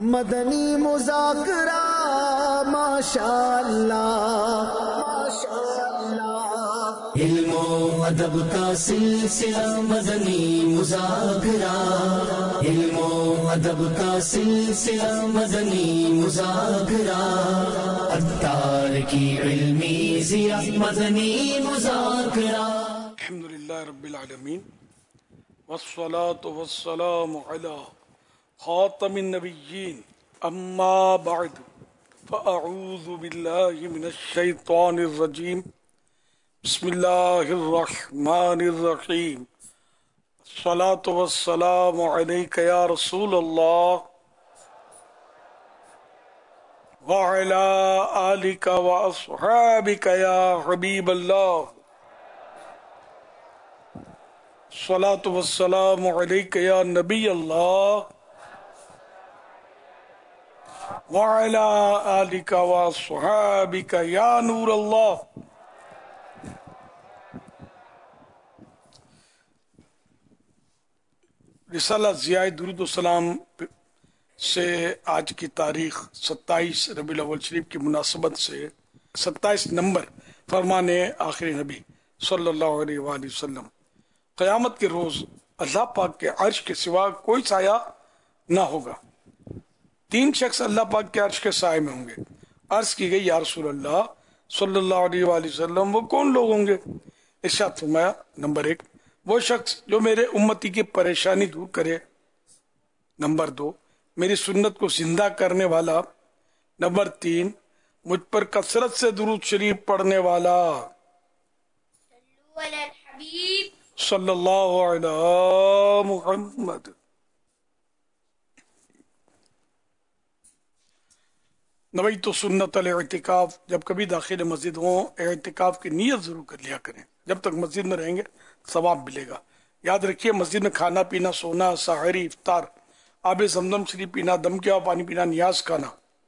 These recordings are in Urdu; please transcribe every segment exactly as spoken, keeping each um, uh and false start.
مدنی مذاکرہ ماشاء اللہ ماشاء اللہ، علم و ادب کا سلسلہ مدنی مذاکرہ، علم و ادب کا سلسلہ مدنی مذاکرہ، عطار کی علمی ضیاء مدنی مذاکرہ۔ الحمدللہ رب العالمین، والصلاة والسلام علی خاتم النبیین، اما بعد فاعوذ باللہ من الشیطان الرجیم، بسم اللہ الرحمن الرحیم، الصلاة والسلام علیک یا رسول اللہ وعلی آلک واصحابک یا حبیب اللہ، الصلاة والسلام علیک یا نبی اللہ وعلی آلک واصحابک یا نور اللہ۔ رسالہ ضیاء درود السلام سے آج کی تاریخ ستائیس ربیع الاول شریف کی مناسبت سے ستائیس نمبر فرمان آخری نبی صلی اللہ علیہ وآلہ وسلم، قیامت کے روز اللہ پاک کے عرش کے سوا کوئی سایہ نہ ہوگا۔ تین شخص اللہ پاک کے عرش کے سائے میں ہوں گے۔ عرض کی گئی یا رسول اللہ صلی اللہ علیہ وآلہ وسلم، وہ کون لوگ ہوں گے؟ ارشاد فرمایا، نمبر ایک وہ شخص جو میرے امتی کی پریشانی دور کرے، نمبر دو میری سنت کو زندہ کرنے والا، نمبر تین مجھ پر کثرت سے درود شریف پڑھنے والا۔ صلی اللہ علیہ محمد۔ نوی تو سنت الاعتکاف، جب کبھی داخل مسجد ہوں اعتکاف کی نیت ضرور کر لیا کریں، جب تک مسجد میں رہیں گے ثواب ملے گا۔ یاد رکھیے مسجد میں کھانا پینا، سونا، سحری، افطار، آب زمزم شریف پینا، دم کیا پانی پینا، نیاز کھانا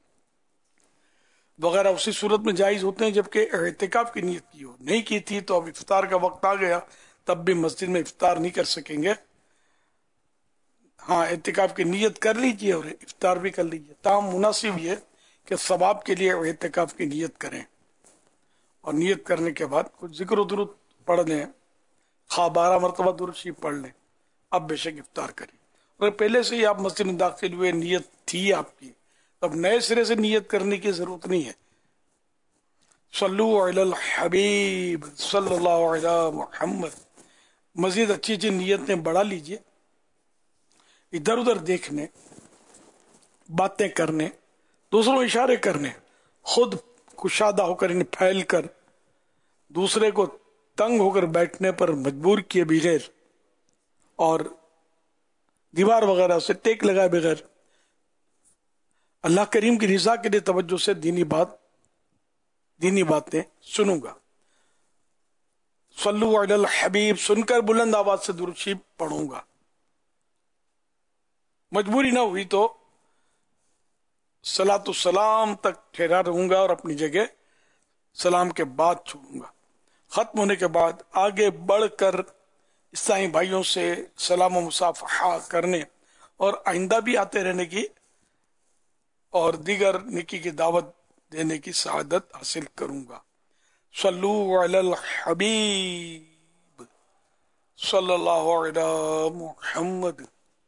وغیرہ اسی صورت میں جائز ہوتے ہیں جبکہ اعتکاف کی نیت کی ہو۔ نہیں کی تھی تو اب افطار کا وقت آ گیا، تب بھی مسجد میں افطار نہیں کر سکیں گے۔ ہاں اعتکاف کی نیت کر لیجئے اور افطار بھی کر لیجئے۔ تاہم مناسب یہ کہ ثواب کے لیے اعتکاف کی نیت کریں، اور نیت کرنے کے بعد کچھ ذکر و درود پڑھ لیں، خواہ بارہ مرتبہ درود شریف پڑھ لیں، اب بے شک افطار کریں۔ اگر پہلے سے ہی آپ مسجد میں داخل ہوئے نیت تھی آپ کی، اب نئے سرے سے نیت کرنے کی ضرورت نہیں ہے۔ صلو علی الحبیب صلی اللہ علیہ محمد۔ مزید اچھی اچھی نیتیں بڑھا لیجئے، ادھر ادھر دیکھنے، باتیں کرنے، دوسروں اشارے کرنے، خود کشادہ ہو کر انہیں پھیل کر دوسرے کو تنگ ہو کر بیٹھنے پر مجبور کیے بغیر اور دیوار وغیرہ سے ٹیک لگائے بغیر اللہ کریم کی رضا کے لیے توجہ سے دینی بات دینی باتیں سنوں گا۔ صلو علی الحبیب سن کر بلند آواز سے درود شریف پڑھوں گا۔ مجبوری نہ ہوئی تو صلاۃ السلام تک ٹھہرا رہوں گا اور اپنی جگہ سلام کے بعد چھوڑوں گا۔ ختم ہونے کے بعد آگے بڑھ کر عیسائی بھائیوں سے سلام و مصافحہ کرنے اور آئندہ بھی آتے رہنے کی اور دیگر نیکی کی دعوت دینے کی سعادت حاصل کروں گا۔ صلو علی الحبیب صلی اللہ علیہ محمد۔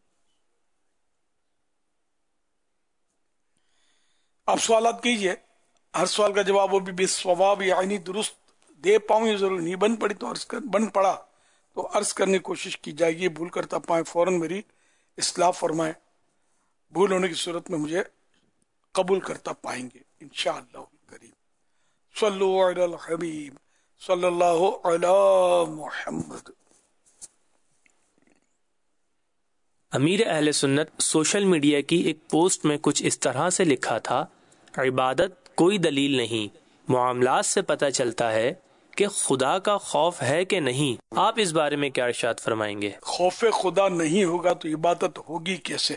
آپ سوالات کیجئے، ہر سوال کا جواب وہ بھی بالصواب یعنی درست دے پاؤں، یہ ضروری نہیں، بن پڑی تو عرض کر بن پڑا تو عرض کرنے کی کوشش کی جائے گی، بھول کرتا پائیں فوراً میری اصلاح فرمائیں، بھول ہونے کی صورت میں مجھے قبول کرتا پائیں گے انشاءاللہ کریم۔ صلو علی الحبیب صلی اللہ علی محمد۔ امیر اہل سنت سوشل میڈیا کی ایک پوسٹ میں کچھ اس طرح سے لکھا تھا، عبادت کوئی دلیل نہیں، معاملات سے پتہ چلتا ہے کہ خدا کا خوف ہے کہ نہیں۔ آپ اس بارے میں کیا ارشاد فرمائیں گے؟ خوف خدا نہیں ہوگا تو عبادت ہوگی کیسے؟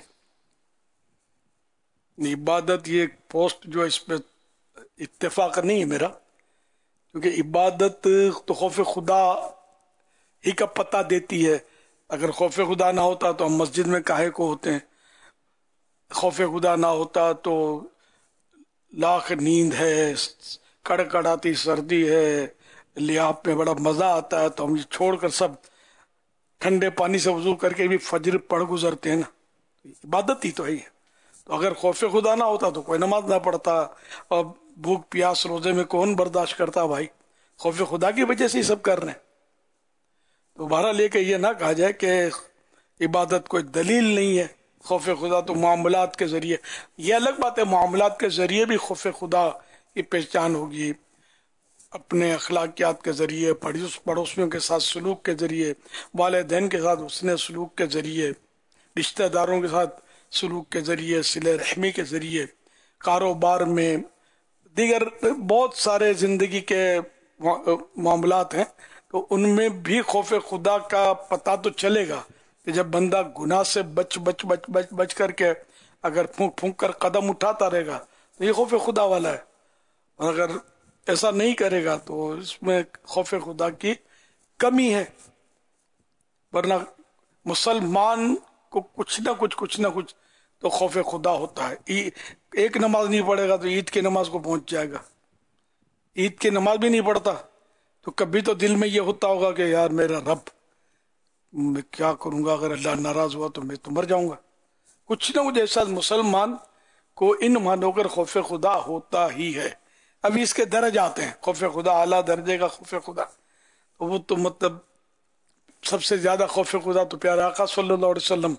عبادت یہ ایک پوسٹ جو اس پہ اتفاق نہیں ہے میرا، کیونکہ عبادت تو خوف خدا ہی کا پتہ دیتی ہے۔ اگر خوف خدا نہ ہوتا تو ہم مسجد میں کاہے کو ہوتے ہیں؟ خوف خدا نہ ہوتا تو لاکھ نیند ہے، کڑکڑاتی سردی ہے، لیاپ میں بڑا مزہ آتا ہے، تو ہم یہ چھوڑ کر سب ٹھنڈے پانی سے وضو کر کے بھی فجر پڑھ گزرتے ہیں نا، عبادت ہی تو ہے۔ تو اگر خوف خدا نہ ہوتا تو کوئی نماز نہ پڑھتا، اور بھوک پیاس روزے میں کون برداشت کرتا بھائی؟ خوف خدا کی وجہ سے ہی سب کر رہے ہیں۔ تو بہرحال لے کے یہ نہ کہا جائے کہ عبادت کوئی دلیل نہیں ہے، خوف خدا تو معاملات کے ذریعے، یہ الگ بات ہے، معاملات کے ذریعے بھی خوف خدا کی پہچان ہوگی، اپنے اخلاقیات کے ذریعے، پڑوسیوں کے ساتھ سلوک کے ذریعے، والدین کے ساتھ حسن سلوک کے ذریعے، رشتہ داروں کے ساتھ سلوک کے ذریعے، صلہ رحمی کے ذریعے، کاروبار میں، دیگر بہت سارے زندگی کے معاملات ہیں، تو ان میں بھی خوف خدا کا پتہ تو چلے گا کہ جب بندہ گناہ سے بچ بچ بچ بچ بچ کر کے اگر پھونک پھونک کر قدم اٹھاتا رہے گا تو یہ خوف خدا والا ہے، اور اگر ایسا نہیں کرے گا تو اس میں خوف خدا کی کمی ہے۔ ورنہ مسلمان کو کچھ نہ کچھ کچھ نہ کچھ تو خوف خدا ہوتا ہے۔ ایک نماز نہیں پڑھے گا تو عید کی نماز کو پہنچ جائے گا، عید کی نماز بھی نہیں پڑھتا تو کبھی تو دل میں یہ ہوتا ہوگا کہ یار میرا رب، میں کیا کروں گا، اگر اللہ ناراض ہوا تو میں تو مر جاؤں گا۔ کچھ نہ کچھ ایسا مسلمان کو ان مانو کر خوف خدا ہوتا ہی ہے۔ ابھی اس کے درجے آتے ہیں، خوف خدا اعلیٰ درجے کا خوف خدا، تو وہ تو مطلب سب سے زیادہ خوف خدا تو پیارے آقا صلی اللہ علیہ وسلم،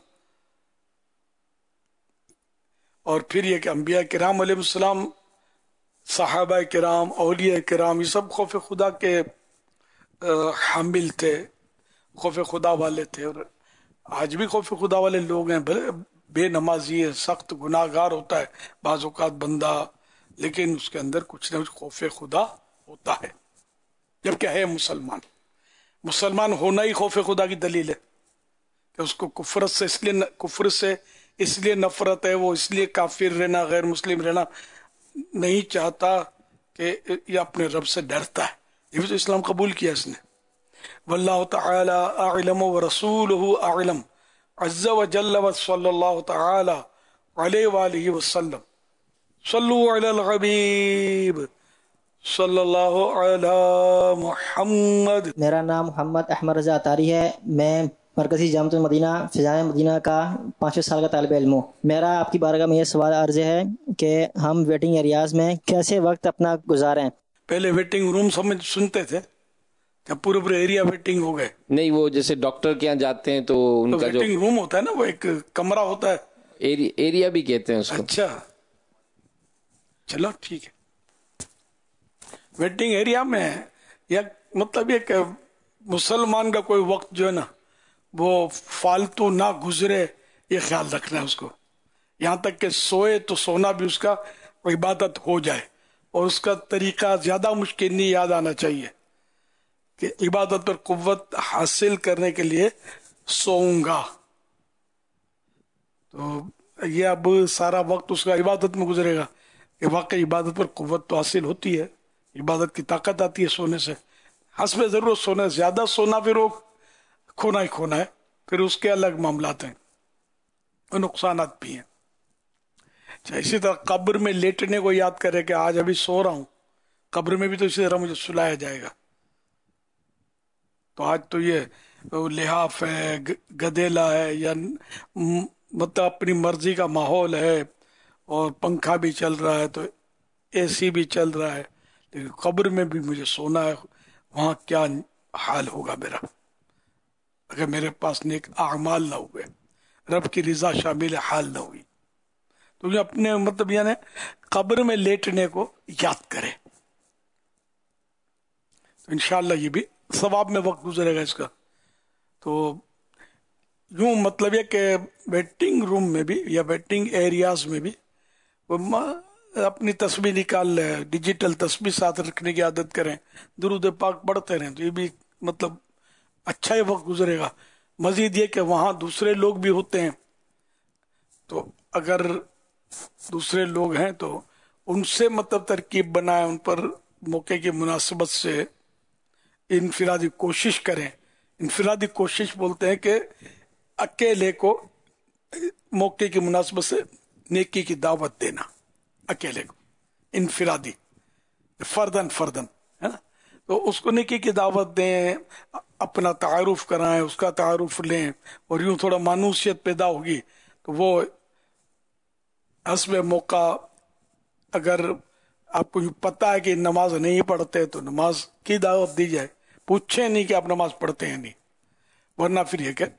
اور پھر یہ کہ انبیاء کرام علیہ السلام، صحابہ کرام، اولیاء کرام، یہ سب خوف خدا کے حامل تھے، خوف خدا والے تھے، اور آج بھی خوف خدا والے لوگ ہیں۔ بے نمازی ہے، سخت گناہ گار ہوتا ہے بعض اوقات بندہ، لیکن اس کے اندر کچھ نہ کچھ خوف خدا ہوتا ہے، جبکہ ہے مسلمان۔ مسلمان ہونا ہی خوف خدا کی دلیل ہے کہ اس کو کفر سے اس لیے کفر سے اس لیے نفرت ہے، وہ اس لیے کافر رہنا، غیر مسلم رہنا نہیں چاہتا کہ یہ اپنے رب سے ڈرتا ہے، یہ بھی تو اسلام قبول کیا اس نے۔ واللہ تعالی اعلم ورسولہ اعلم عز وجل وصلی اللہ تعالی علیہ وآلہ وسلم۔ صلو علی الحبیب صلی اللہ علی محمد۔ میرا نام محمد احمد رضا اطاری ہے، میں مرکزی جامعۃ المدینہ فضائے مدینہ کا پانچویں سال کا طالب علم ہوں۔ میرا آپ کی بارگاہ میں یہ سوال عرض ہے کہ ہم ویٹنگ ایریاز میں کیسے وقت اپنا گزاریں؟ پہلے ویٹنگ روم سمجھ سنتے تھے، جب پورے پورے ایریا ویٹنگ ہو گئے، نہیں وہ جیسے ڈاکٹر کے یہاں جاتے ہیں تو ان کا جو ویٹنگ روم ہوتا ہے نا، وہ ایک کمرہ ہوتا ہے، ایریا بھی کہتے ہیں اس کو۔ اچھا چلو ٹھیک ہے۔ ویٹنگ ایریا میں یا مطلب یہ کہ مسلمان کا کوئی وقت جو ہے نا وہ فالتو نہ گزرے، یہ خیال رکھنا ہے اس کو، یہاں تک کہ سوئے تو سونا بھی اس کا عبادت ہو جائے، اور اس کا طریقہ زیادہ مشکل نہیں یاد آنا چاہیے کہ عبادت پر قوت حاصل کرنے کے لیے سوؤں گا، تو یہ اب سارا وقت اس کا عبادت میں گزرے گا کہ واقعی عبادت پر قوت تو حاصل ہوتی ہے، عبادت کی طاقت آتی ہے سونے سے، حسب ضرورت سونا، زیادہ سونا پھر وہ کھونا ہی کھونا ہے، پھر اس کے الگ معاملات ہیں اور نقصانات بھی ہیں۔ اچھا، اسی طرح قبر میں لیٹنے کو یاد کرے کہ آج ابھی سو رہا ہوں، قبر میں بھی تو اسی طرح مجھے سلایا جائے گا، تو آج تو یہ لحاف ہے، گدیلا ہے، یا مطلب اپنی مرضی کا ماحول ہے، اور پنکھا بھی چل رہا ہے، تو اے سی بھی چل رہا ہے، لیکن قبر میں بھی مجھے سونا ہے، وہاں کیا حال ہوگا میرا اگر میرے پاس نیک اعمال نہ ہوئے، رب کی رضا شامل حال نہ ہوئی، تو یہ اپنے مطلب یعنی قبر میں لیٹنے کو یاد کرے، تو انشاءاللہ یہ بھی ثواب میں وقت گزرے گا اس کا۔ تو یوں مطلب یہ کہ ویٹنگ روم میں بھی یا ویٹنگ ایریاز میں بھی وہ اپنی تسبیح نکال لیں، ڈیجیٹل تسبیح ساتھ رکھنے کی عادت کریں، درود پاک پڑھتے رہیں، تو یہ بھی مطلب اچھا ہی وقت گزرے گا۔ مزید یہ کہ وہاں دوسرے لوگ بھی ہوتے ہیں، تو اگر دوسرے لوگ ہیں تو ان سے مطلب ترکیب بنائیں، ان پر موقع کی مناسبت سے انفرادی کوشش کریں۔ انفرادی کوشش بولتے ہیں کہ اکیلے کو موقع کی مناسبت سے نیکی کی دعوت دینا اکیلے کو، انفرادی، فردن فردن ہے نا، تو اس کو نیکی کی دعوت دیں، اپنا تعارف کرائیں، اس کا تعارف لیں، اور یوں تھوڑا مانوسیت پیدا ہوگی تو وہ حسب موقع، اگر آپ کو پتہ ہے کہ نماز نہیں پڑھتے تو نماز کی دعوت دی جائے، پوچھیں نہیں کہ آپ نماز پڑھتے ہیں نہیں، ورنہ پھر یہ کہ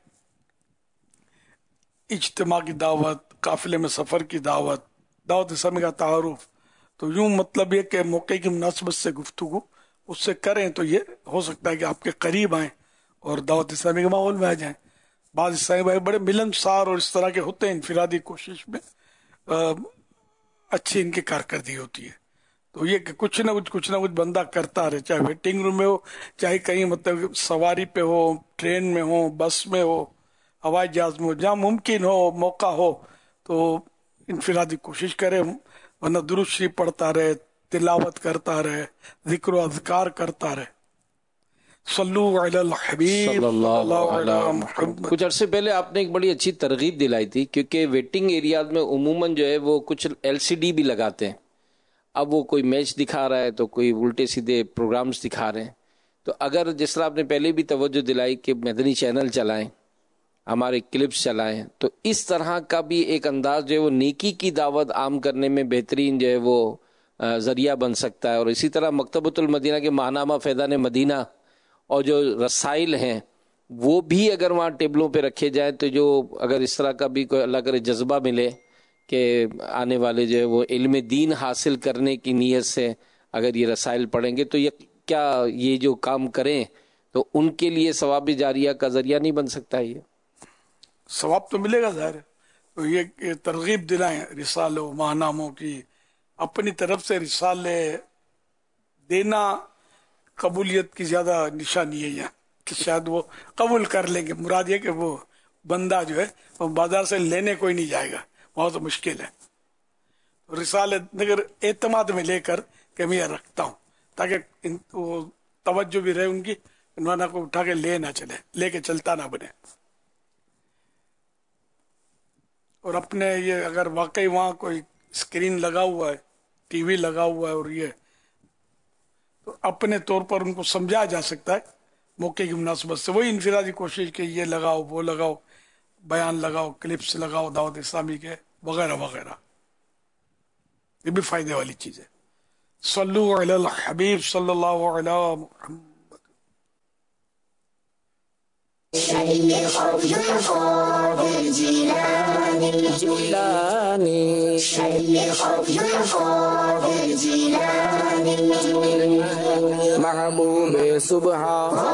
اجتماع کی دعوت، قافلے میں سفر کی دعوت، دعوت اسلامی کا تعارف، تو یوں مطلب یہ کہ موقع کی مناسبت سے گفتگو اس سے کریں تو یہ ہو سکتا ہے کہ آپ کے قریب آئیں اور دعوت اسلامی کے ماحول میں آ جائیں. بعض اسلامی بھائی بڑے ملنسار اور اس طرح کے ہوتے ہیں، انفرادی کوشش میں اچھی ان کی کارکردگی ہوتی ہے. تو یہ کہ کچھ نہ کچھ کچھ نہ کچھ بندہ کرتا رہے، چاہے ویٹنگ روم میں ہو، چاہے کہیں مطلب سواری پہ ہو، ٹرین میں ہو، بس میں ہو، ہوائی جہاز میں ہو، جہاں ممکن ہو، موقع ہو تو انفرادی کوشش کرے، ورنہ درود شریف پڑھتا رہے، تلاوت کرتا رہے، ذکر و اذکار کرتا رہے. صلو علی الحبیب صلی اللہ علی علیہ محمد. کچھ عرصے پہلے آپ نے ایک بڑی اچھی ترغیب دلائی تھی، کیونکہ ویٹنگ ایریاز میں عموماً جو ہے وہ کچھ ایل سی ڈی بھی لگاتے ہیں. اب وہ کوئی میچ دکھا رہا ہے تو کوئی الٹے سیدھے پروگرامز دکھا رہے ہیں. تو اگر جس طرح آپ نے پہلے بھی توجہ دلائی کہ مدنی چینل چلائیں، ہمارے کلپس چلائیں، تو اس طرح کا بھی ایک انداز جو ہے وہ نیکی کی دعوت عام کرنے میں بہترین جو ہے وہ ذریعہ بن سکتا ہے. اور اسی طرح مکتبۃ المدینہ کے ماہنامہ فیضان مدینہ اور جو رسائل ہیں وہ بھی اگر وہاں ٹیبلوں پہ رکھے جائیں تو جو اگر اس طرح کا بھی کوئی اللہ کرے جذبہ ملے کہ آنے والے جو ہے وہ علم دین حاصل کرنے کی نیت سے اگر یہ رسائل پڑھیں گے تو یہ کیا یہ جو کام کریں تو ان کے لیے ثواب جاریہ کا ذریعہ نہیں بن سکتا؟ یہ ثواب تو ملے گا ظاہر ہے. تو یہ ترغیب دلائیں رسالوں ماہناموں کی، اپنی طرف سے رسالے دینا قبولیت کی زیادہ نشانی ہے یہاں کہ شاید وہ قبول کر لیں گے. مراد یہ کہ وہ بندہ جو ہے وہ بازار سے لینے کوئی نہیں جائے گا، بہت مشکل ہے. رسالے اگر اعتماد میں لے کر کہ میں یہ رکھتا ہوں تاکہ وہ توجہ بھی رہے ان کی، ورنہ کو اٹھا کے لے نہ چلے، لے کے چلتا نہ بنے. اور اپنے یہ اگر واقعی وہاں کوئی اسکرین لگا ہوا ہے، ٹی وی لگا ہوا ہے اور یہ تو اپنے طور پر ان کو سمجھایا جا سکتا ہے موقع کی مناسبت سے. وہی انفرادی کوشش کہ یہ لگاؤ، وہ لگاؤ، بیان لگاؤ، کلپس لگاؤ دعوت اسلامی کے وغیرہ وغیرہ، یہ بھی فائدے والی چیز ہے. صلو علی الحبیب صلی اللہ علیہ محمد. محبوب صبح،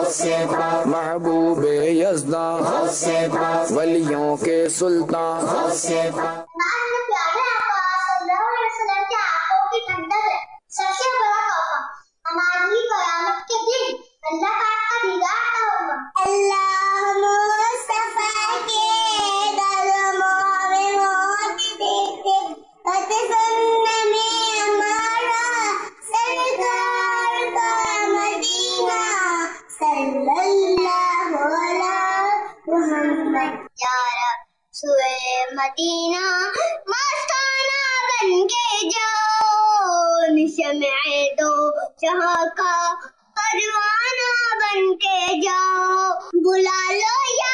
محبوب یزداں، ولیوں کے سلطان. سب سے بڑا تحفہ ہماری قیامت کے دن اللہ پاک کا دیدار ہوگا. اللہ مصطفیٰ کے درموں میں موت دیتے بات سننے میں ہمارا سرکار کا مدینہ صلی اللہ علیہ محمد. یارا سوئے مدینہ مستانہ بن کے جاؤ، شمع دو جہاں کا پروانہ بن کے جاؤ. بلا لو یا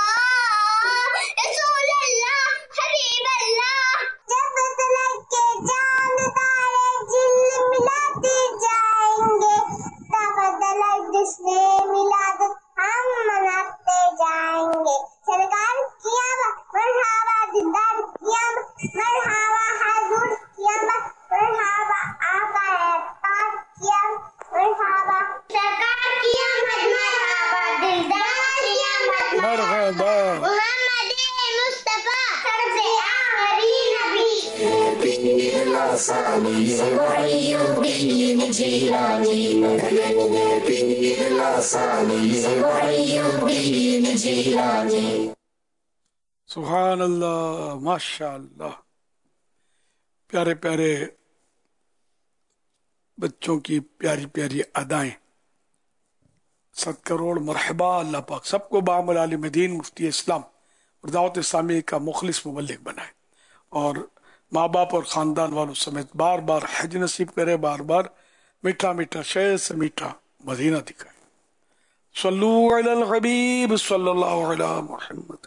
رسول اللہ حبیب اللہ. جب تلک کے چاند تارے جل ملاتے جائیں گے، تب تلک جشن میلاد ہم مناتے جائیں گے. سرکار قیامت مرحبا، دیدار قیامت مرحبا، حضور قیامت مرحبا، آقا ہے پاک قیامت مرحبا. سرکار قیامت مرحبا، دلدار قیامت مرحبا، محمد مصطفیٰ سب سے آخری نبی. پیر لاسانی وحی الدین جیلانی، پیر لاسانی وحی الدین جیلانی. سبحان اللہ، ماشاء اللہ. پیارے پیارے بچوں کی پیاری پیاری ادائیں. ست کروڑ مرحبا. اللہ پاک سب کو بامل عالم دین مفتی اسلام اور دعوت اسلامی کا مخلص مبلغ بنائے اور ماں باپ اور خاندان والوں سمیت بار بار حج نصیب کرے, بار بار میٹھا میٹھا شہد سے میٹھا مدینہ دکھائے. صلو علی الحبیب صلی اللہ علی محمد.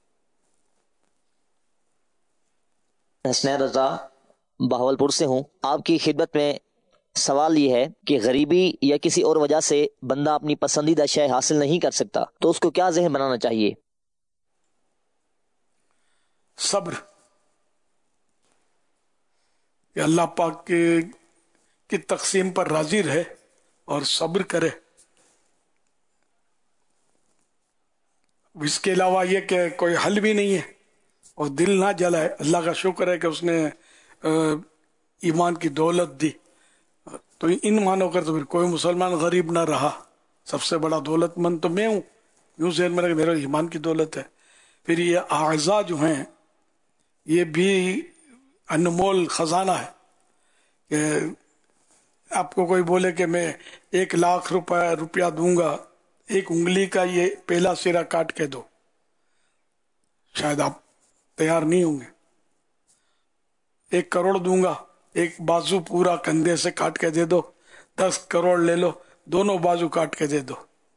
حسنین رضا بہاولپور سے ہوں. آپ کی خدمت میں سوال یہ ہے کہ غریبی یا کسی اور وجہ سے بندہ اپنی پسندیدہ شے حاصل نہیں کر سکتا تو اس کو کیا ذہن بنانا چاہیے؟ صبر, کہ اللہ پاک کے کی تقسیم پر راضی رہے اور صبر کرے. اس کے علاوہ یہ کہ کوئی حل بھی نہیں ہے اور دل نہ جلائے. اللہ کا شکر ہے کہ اس نے ایمان کی دولت دی, تو ان مانو کر تو پھر کوئی مسلمان غریب نہ رہا. سب سے بڑا دولت مند تو میں ہوں, یوں ذہن میں رکھ, میرا ایمان کی دولت ہے. پھر یہ اعضاء جو ہیں یہ بھی انمول خزانہ ہے. کہ آپ کو کوئی بولے کہ میں ایک لاکھ روپے روپیہ دوں گا, ایک انگلی کا یہ پہلا سرا کاٹ کے دو, شاید آپ تیار نہیں ہوں گے. ایک کروڑ دوں گا, ایک بازو پورا کندھے سے کاٹ کے دے دو. دس کروڑ لے لو, دونوں بازو کاٹ کے دے دو.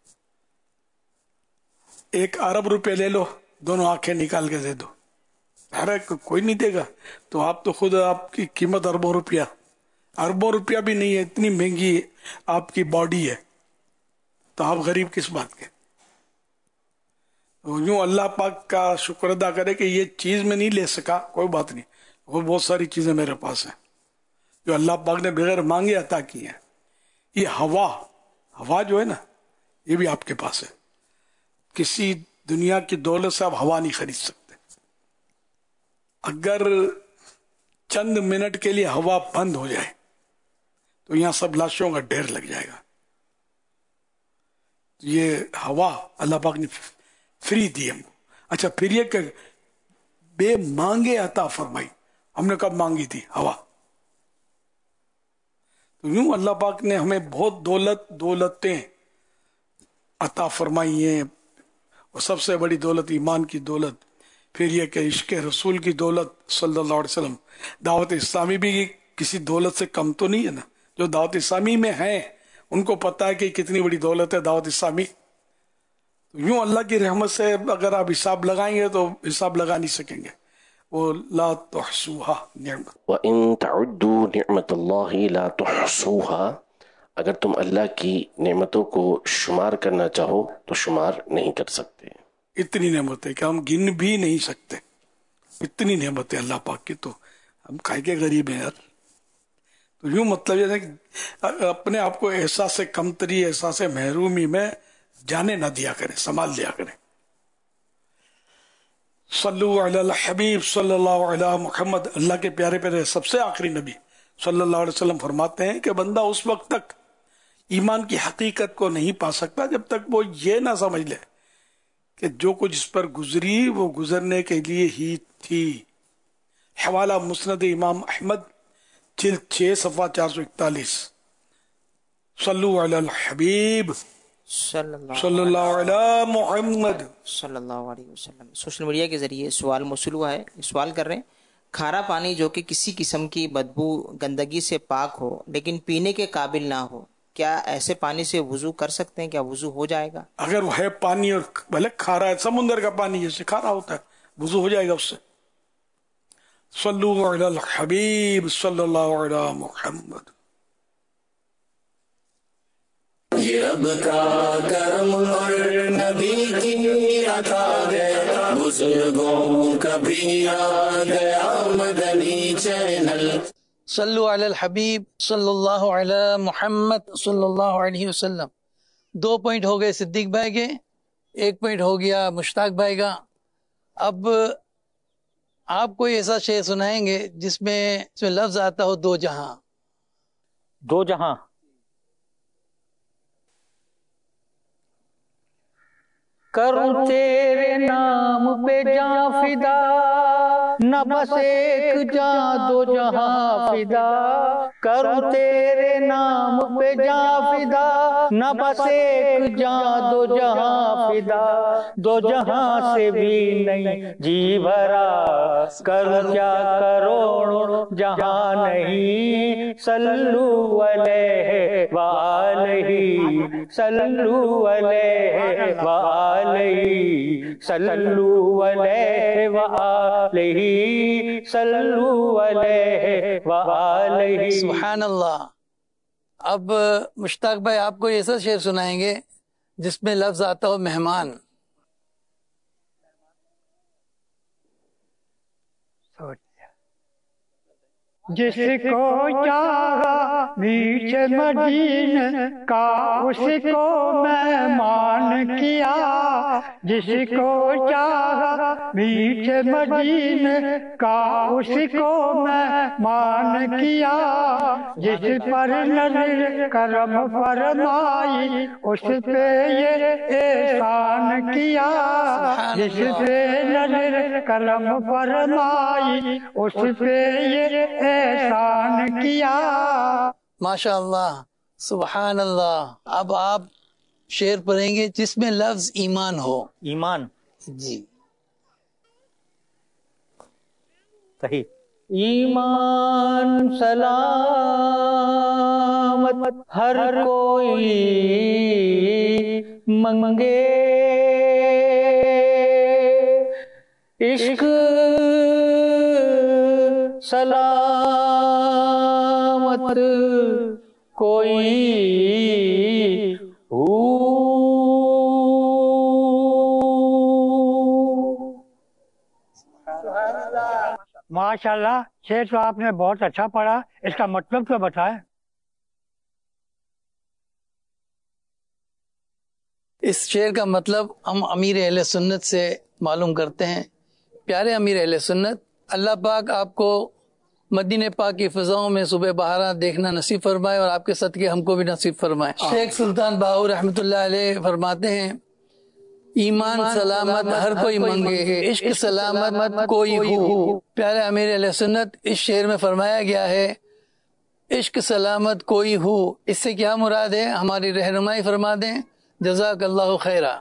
ایک ارب روپے لے لو, دونوں آنکھیں نکال کے دے دو. ارے کوئی نہیں دے گا. تو آپ تو خود, آپ کی قیمت اربوں روپیہ, اربوں روپیہ بھی نہیں ہے, اتنی مہنگی آپ کی باڈی ہے, تو آپ غریب کس بات کے. یوں اللہ پاک کا شکر ادا کرے کہ یہ چیز میں نہیں لے سکا, کوئی بات نہیں, وہ بہت ساری چیزیں میرے پاس ہیں جو اللہ پاک نے بغیر مانگے عطا کی ہیں. یہ ہوا, ہوا جو ہے نا, یہ بھی آپ کے پاس ہے. کسی دنیا کی دولت سے آپ ہوا نہیں خرید سکتے. اگر چند منٹ کے لیے ہوا بند ہو جائے تو یہاں سب لاشوں کا ڈھیر لگ جائے گا. یہ ہوا اللہ پاک نے فری دی ہم کو. اچھا, پھر یہ کہ بے مانگے عطا فرمائی. ہم نے کب مانگی تھی ہوا؟ تو یوں اللہ پاک نے ہمیں بہت دولت دولتیں عطا فرمائی ہیں, اور سب سے بڑی دولت ایمان کی دولت. پھر یہ کہ عشق رسول کی دولت صلی اللہ علیہ وسلم. دعوت اسلامی بھی کسی دولت سے کم تو نہیں ہے نا. جو دعوت اسلامی میں ہیں ان کو پتا ہے کہ کتنی بڑی دولت ہے دعوت اسلامی. تو یوں اللہ کی رحمت سے اگر آپ حساب لگائیں گے تو حساب لگا نہیں سکیں گے. وہ لا تحصوها نعمت وَإِن تَعُدُّوا نِعْمَةَ اللَّهِ لَا تُحْصُوهَا, اگر تم اللہ کی نعمتوں کو شمار کرنا چاہو تو شمار نہیں کر سکتے. اتنی نعمتیں کہ ہم گن بھی نہیں سکتے. اتنی نعمتیں اللہ پاک کی, تو ہم کائے کے غریب ہیں یار. تو یوں مطلب یہ ہے کہ اپنے آپ کو احساس کمتری, احساس محرومی میں جانے نہ دیا کریں, سنبھال لیا کریں. صلو علی الحبیب صلی اللہ علی محمد. اللہ کے پیارے پیارے سب سے آخری نبی صلی اللہ علیہ وسلم فرماتے ہیں کہ بندہ اس وقت تک ایمان کی حقیقت کو نہیں پا سکتا جب تک وہ یہ نہ سمجھ لے کہ جو کچھ اس پر گزری وہ گزرنے کے لیے ہی تھی. حوالہ مسند امام احمد جلد چھ صفحہ چار سو اکتالیس. صلو علی الحبیب صلی اللہ صلی اللہ علی محمد صلی اللہ علیہ وسلم. سوشل میڈیا کے ذریعے سوال موصول ہوا ہے. سوال کر رہے ہیں, کھارا پانی جو کہ کسی قسم کی بدبو گندگی سے پاک ہو لیکن پینے کے قابل نہ ہو, کیا ایسے پانی سے وضو کر سکتے ہیں؟ کیا وضو ہو جائے گا؟ اگر وہ ہے پانی اور بھلے کھارا ہے, سمندر کا پانی جیسے کھارا ہوتا ہے, وضو ہو جائے گا اس سے. صلو علی الحبیب صلی اللہ علی محمد. یہ رب کا کرم اور نبی کی عطا ہے, بزرگوں کا بھی آ گیا مدنی چینل. صلو علی الحبیب صلی اللہ علی محمد صلی اللہ علیہ وسلم. دو پوائنٹ ہو گئے صدیق بھائی کے, ایک پوائنٹ ہو گیا مشتاق بھائی کا. اب آپ کوئی ایسا شعر سنائیں گے جس میں اس میں لفظ آتا ہو دو جہاں. دو جہاں. کروں تیرے نام پہ جاں فدا، نہ بس ایک جاں دو جہاں فدا، کروں تیرے نام پہ جاں فدا، نہ بس ایک جاں دو جہاں فدا، دو جہاں سے بھی نہیں جی بھرا، کروں کیا کروڑوں جہاں نہیں، صلو علیہ وآلہ، صلو علیہ وآلہ، صلو علیہ وآلہ، صلو علیہ وآلہ۔ سبحان اللہ۔ اب مشتاق بھائی آپ کو ایسا شعر سنائیں گے جس میں لفظ آتا ہو مہمان۔ جس کو چاہا بیچ مدینے کا اس کو مہمان کیا، جس کو چاہا بیچ مدینے کا اس کو مہمان کیا، جس پر نظر کرم فرمائی اس پہ یہ احسان کیا، جس پہ نظر کرم فرمائی اس پہ یہ احسان کیا۔ ماشاء اللہ، سبحان اللہ۔ اب آپ شعر پڑھیں گے جس میں لفظ ایمان ہو۔ ایمان، جی صحیح۔ ایمان سلامت ہر کوئی منگے، عشق سلامت کوئی ہو۔ ماشاء اللہ، شعر تو آپ نے بہت اچھا پڑھا، اس کا مطلب تو بتائیں۔ اس شعر کا مطلب ہم امیر اہل سنت سے معلوم کرتے ہیں۔ پیارے امیر اہل سنت، اللہ پاک آپ کو مدینہ پاک کی فضاؤں میں صبح بہارات دیکھنا نصیب فرمائے، اور آپ کے صدقے ہم کو بھی نصیب فرمائے۔ شیخ سلطان باہو رحمۃ اللہ علیہ فرماتے ہیں، ایمان سلامت ہر کوئی منگے، عشق سلامت کوئی ہو۔ پیارے امیر اہل سنت، اس شعر میں فرمایا گیا ہے عشق سلامت کوئی ہو، اس سے کیا مراد ہے ہماری رہنمائی فرما دیں، جزاک اللہ خیرہ۔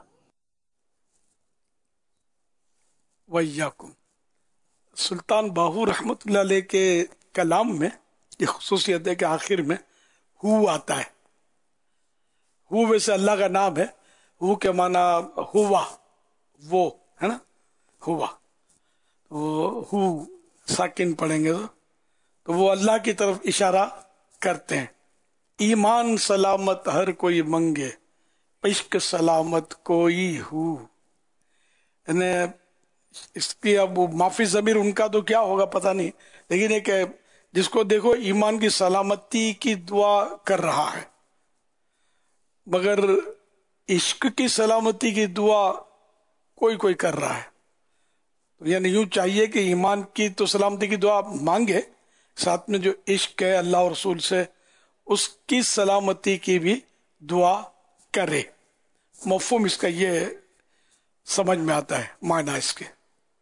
وَإِيَّاكُمْ۔ سلطان باہو رحمۃ اللہ علیہ کے کلام میں یہ خصوصیت ہے کہ آخر میں ہو آتا ہے۔ ہو ویسے اللہ کا نام ہے، ہو کے معنی ہوا، وہ ہے نا، ہوا، وہ ہو ساکن پڑھیں گے تو تو وہ اللہ کی طرف اشارہ کرتے ہیں۔ ایمان سلامت ہر کوئی منگے، عشق سلامت کوئی ہو، یعنی اس کی اب معافی ضمیر ان کا تو کیا ہوگا پتہ نہیں، لیکن ایک جس کو دیکھو ایمان کی سلامتی کی دعا کر رہا ہے، مگر عشق کی سلامتی کی دعا کوئی کوئی کر رہا ہے، یعنی یوں چاہیے کہ ایمان کی تو سلامتی کی دعا مانگے، ساتھ میں جو عشق ہے اللہ اور رسول سے اس کی سلامتی کی بھی دعا کرے۔ مفہوم اس کا یہ سمجھ میں آتا ہے، معنی اس کے۔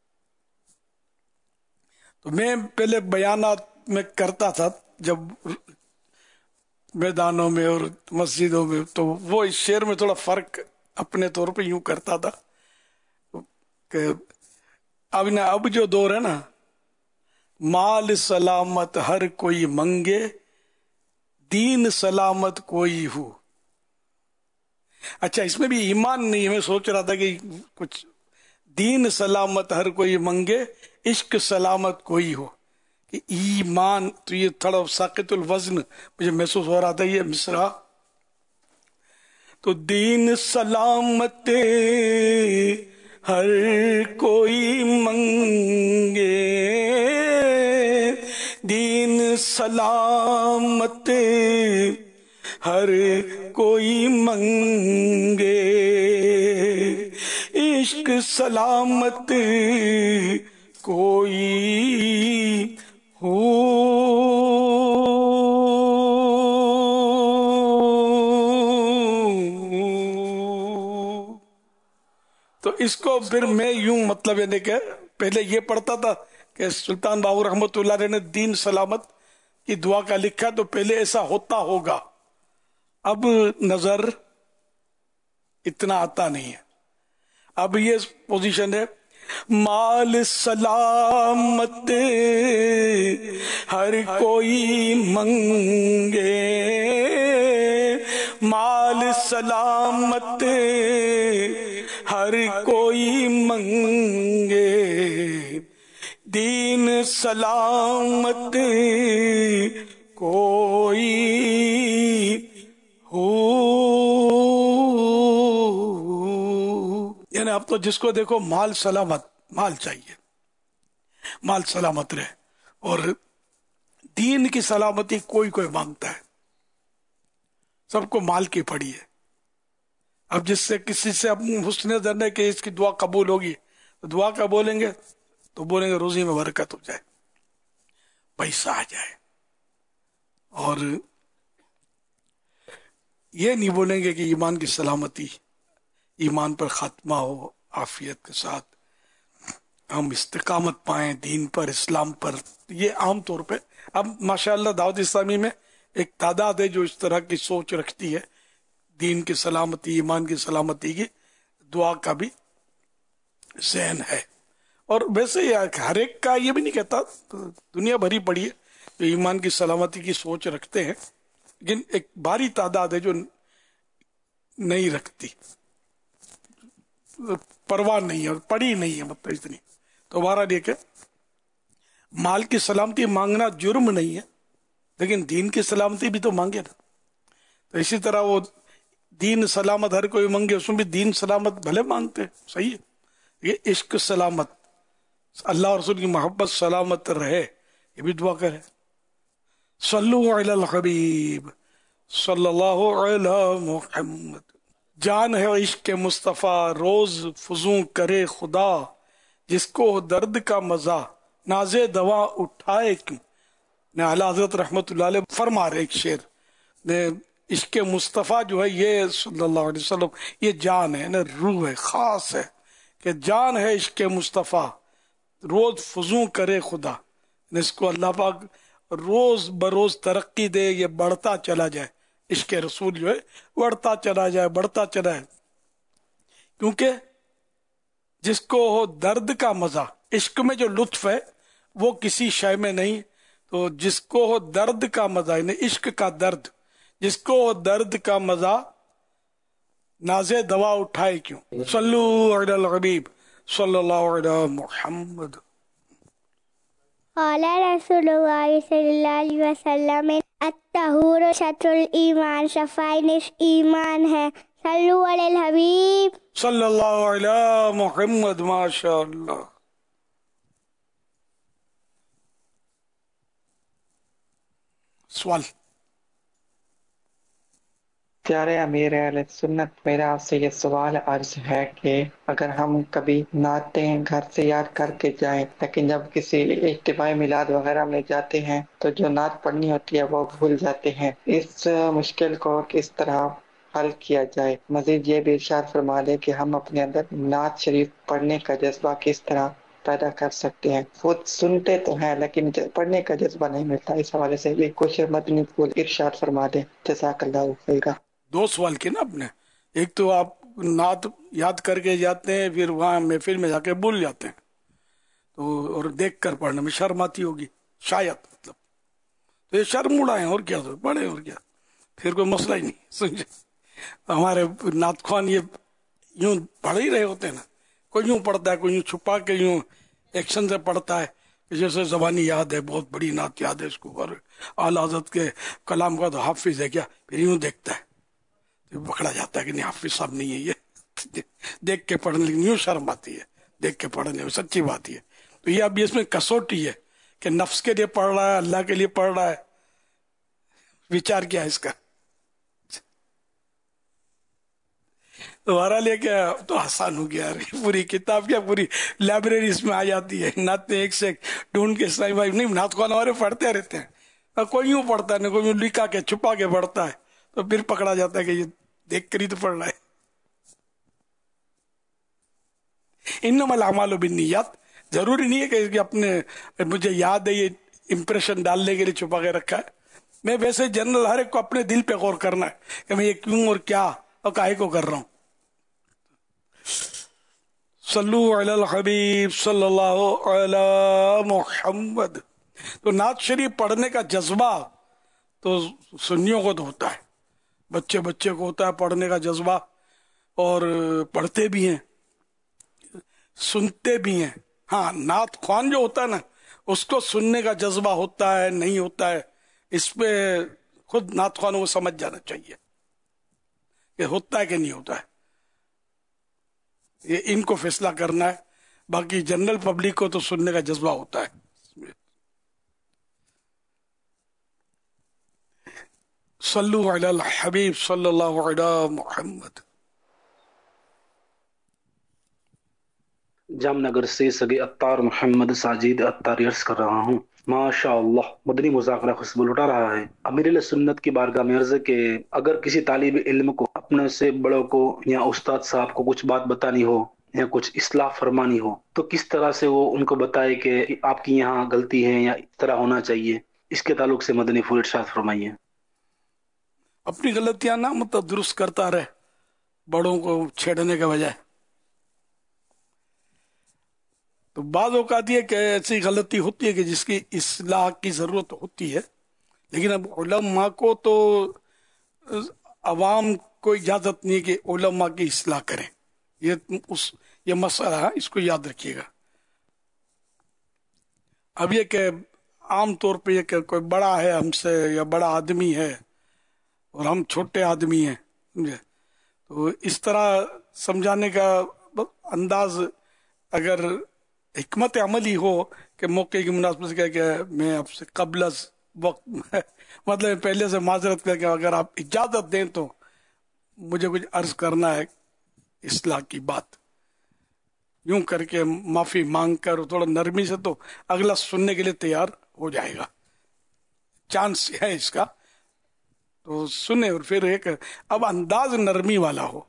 تو میں پہلے بیانات میں کرتا تھا جب میدانوں میں اور مسجدوں میں، تو وہ اس شعر میں تھوڑا فرق اپنے طور پہ یوں کرتا تھا کہ اب نہ اب جو دور ہے نا، مال سلامت ہر کوئی منگے، دین سلامت کوئی ہو۔ اچھا، اس میں بھی ایمان نہیں ہے، میں سوچ رہا تھا کہ کچھ دین سلامت ہر کوئی منگے، عشق سلامت کوئی ہو، کہ ایمان تو یہ تھوڑا ساقط الوزن مجھے محسوس ہو رہا تھا یہ مصرع۔ تو دین سلامت ہر کوئی منگے، دین سلامت ہر کوئی منگے، عشق سلامت کوئی ہو۔ اس کو پھر میں یوں مطلب یعنی کہ پہلے یہ پڑھتا تھا کہ سلطان باہو رحمت اللہ علیہ نے دین سلامت کی دعا کا لکھا تو پہلے ایسا ہوتا ہوگا، اب نظر اتنا آتا نہیں ہے. اب یہ پوزیشن ہے مال سلامت ہر کوئی منگے، مال سلامت ہر کوئی منگے، دین سلامت کوئی ہو. یعنی اب تو جس کو دیکھو مال سلامت، مال چاہیے، مال سلامت رہے، اور دین کی سلامتی کوئی کوئی مانگتا ہے، سب کو مال کی پڑی ہے. اب جس سے کسی سے اپنی حسن ظن ہے کہ اس کی دعا قبول ہوگی تو دعا کا بولیں گے تو بولیں گے روزی میں برکت ہو جائے، پیسہ آ جائے، اور یہ نہیں بولیں گے کہ ایمان کی سلامتی، ایمان پر خاتمہ ہو، عافیت کے ساتھ ہم استقامت پائیں دین پر، اسلام پر. یہ عام طور پہ اب ماشاءاللہ دعوت اسلامی میں ایک تعداد ہے جو اس طرح کی سوچ رکھتی ہے، دین کی سلامتی، ایمان کی سلامتی کی دعا کا بھی ذہن ہے. اور ویسے ہر ایک کا یہ بھی نہیں کہتا، دنیا بھری پڑی ہے جو ایمان کی سلامتی کی سوچ رکھتے ہیں، لیکن ایک بھاری تعداد ہے جو نہیں رکھتی، پرواہ نہیں ہے، پڑی نہیں ہے مطلب اتنی. تو بہرحال یہ کہ مال کی سلامتی مانگنا جرم نہیں ہے، لیکن دین کی سلامتی بھی تو مانگے نا. تو اسی طرح وہ دین سلامت ہر کوئی مانگے، اس میں بھی دین سلامت بھلے مانگتے، صحیح ہے. یہ عشق سلامت، اللہ اور رسول کی محبت سلامت رہے، یہ بھی دعا کرے. صلو علی الحبیب صلی اللہ علی محمد. جان ہے عشق مصطفیٰ روز فزوں کرے خدا، جس کو درد کا مزہ ناز دوا اٹھائے کیوں. نے اعلیٰ حضرت رحمت اللہ علیہ فرما رہے ایک شعر نے، عشق مصطفیٰ جو ہے یہ صلی اللہ علیہ وسلم یہ جان ہے، روح ہے، خاص ہے کہ جان ہے عشق مصطفیٰ روز فزوں کرے خدا. اس کو اللہ پاک روز بروز ترقی دے، یہ بڑھتا چلا جائے، عشق رسول جو ہے بڑھتا چلا جائے، بڑھتا چلا ہے. کیونکہ جس کو ہو درد کا مزہ، عشق میں جو لطف ہے وہ کسی شے میں نہیں. تو جس کو ہو درد کا مزہ یعنی عشق کا درد، جس کو ہو درد کا مزہ ناز دوا اٹھائے کیوں. صلو علی الحبیب صلی اللہ علی محمد. قال رسول اللہ صلی اللہ علیہ وسلم الطہور شطر الایمان، صفائی نصف ایمان ہے. صلو علی الحبیب صلی اللہ علی محمد. ماشاء اللہ. سوال. پیارے امیر اہل سنت، میرا آپ سے یہ سوال عرض ہے کہ اگر ہم کبھی نعتیں گھر سے یاد کر کے جائیں، لیکن جب کسی اجتماعی میلاد وغیرہ میں جاتے ہیں تو جو نعت پڑھنی ہوتی ہے وہ بھول جاتے ہیں، اس مشکل کو کس طرح حل کیا جائے؟ مزید یہ بھی ارشاد فرما دیں کہ ہم اپنے اندر نعت شریف پڑھنے کا جذبہ کس طرح پیدا کر سکتے ہیں؟ خود سنتے تو ہیں لیکن پڑھنے کا جذبہ نہیں ملتا. اس حوالے سے بھی کچھ مدنی پھول ارشاد فرما دیں. جزاک اللہ خیرا. دو سوال کیے نا آپ نے، ایک تو آپ نعت یاد کر کے جاتے ہیں پھر وہاں محفل میں جا کے بھول جاتے ہیں، تو اور دیکھ کر پڑھنے میں شرم آتی ہوگی شاید، مطلب تو یہ شرم اڑائیں اور کیا تو پڑھیں اور کیا، پھر کوئی مسئلہ ہی نہیں. سمجھے ہمارے نعت خوان یہ یوں پڑھ ہی رہے ہوتے ہیں نا، کوئی یوں پڑھتا ہے، کوئی یوں چھپا کے یوں ایکشن سے پڑھتا ہے، جیسے زبانی یاد ہے، بہت بڑی نعت یاد ہے اس کو، اور اعلیٰ حضرت کے کلام کا تو حافظ ہے کیا، پھر یوں دیکھتا ہے پکڑا جاتا ہے کہ نہیں حافظ صاحب نہیں ہے یہ، دیکھ کے پڑھنے لیکن یوں شرم آتی ہے دیکھ کے پڑھنے میں، سچی بات ہے. تو یہ اب اس میں کسوٹی ہے کہ نفس کے لیے پڑھ رہا ہے، اللہ کے لیے پڑھ رہا ہے، وچار کیا ہے اس کا. تمہارا لے کے تو آسان ہو گیا، پوری کتاب کیا پوری لائبریری اس میں آ جاتی ہے، نعتیں ایک سے ایک ڈھونڈ کے سائی بھائی نہیں نعت خوان ہمارے پڑھتے رہتے ہیں، کوئی یوں پڑھتا ہے نہ کوئی یوں لکھا کے چھپا کے پڑھتا ہے، تو پھر پکڑا جاتا ہے کہ یہ دیکھ کر ہی تو پڑھ رہا ہے. इन्नमल अमालु बिन्नियात, जरूरी नहीं है कि अपने मुझे याद है ये इम्प्रेशन डालने के लिए छुपा के रखा है। मैं वैसे जनरल हर एक को अपने दिल पे गौर करना है कि मैं ये क्यों और क्या और काहे को कर रहा हूं। सल्लु अलल हबीब सल्लल्लाहु अला मुहम्मद। तो नात शरीफ पढ़ने का जज्बा तो सुन्नियों को तो होता है, बच्चे बच्चे को होता है पढ़ने का जज्बा, और पढ़ते भी हैं सुनते भी हैं। हाँ, नात ख्वान जो होता है ना, उसको सुनने का जज्बा होता है नहीं होता है, इस पे खुद नात ख्वानों को समझ जाना चाहिए कि होता है कि नहीं होता है, ये इनको फैसला करना है। बाकी जनरल पब्लिक को तो सुनने का जज्बा होता है। सल्लु अलल हबीब सल्लल्लाहु अलैहि मुहम्मद। जामनगर से सगे अत्तार मोहम्मद साजिद अत्तार अर्ज कर रहा हूँ। माशाअल्लाह मदनी मुज़ाकरा खुशबू लुटा रहा है। अमीर सुन्नत की बारगाह में अर्ज के अगर किसी तालिब इल्म को अपने से बड़ों को या उस्ताद साहब को कुछ बात बतानी हो या कुछ इस्लाह फरमानी हो तो किस तरह से वो उनको बताए कि आपकी यहाँ गलती है या इस तरह होना चाहिए, इसके ताल्लुक से मदनी फूल इरशाद फरमाइए। अपनी गलतियां ना मतलब दुरुस्त करता रहे, बड़ों को छेड़ने के बजाय। तो बाद औकात ये कि ऐसी गलती होती है कि जिसकी इस्लाह की जरूरत होती है, लेकिन अब उलमा को तो अवाम को इजाजत नहीं है कि उलमा की इस्लाह करें। ये उस ये मसला है, इसको याद रखिएगा। अब ये कि आम तौर पे ये कि कोई बड़ा है हमसे या बड़ा आदमी है और हम छोटे आदमी हैं, समझे, तो इस तरह समझाने का अंदाज अगर हिकमत अमली हो कि मौके की मुनासिबत से कह के मैं आपसे कबल वक्त मतलब पहले से माजरत करके अगर आप इजाजत दें तो मुझे कुछ अर्ज करना है इस्लाह की बात, यूं करके माफी मांग कर थोड़ा नरमी से, तो अगला सुनने के लिए तैयार हो जाएगा, चांस है इसका, तो सुने। और फिर एक अब अंदाज नरमी वाला हो।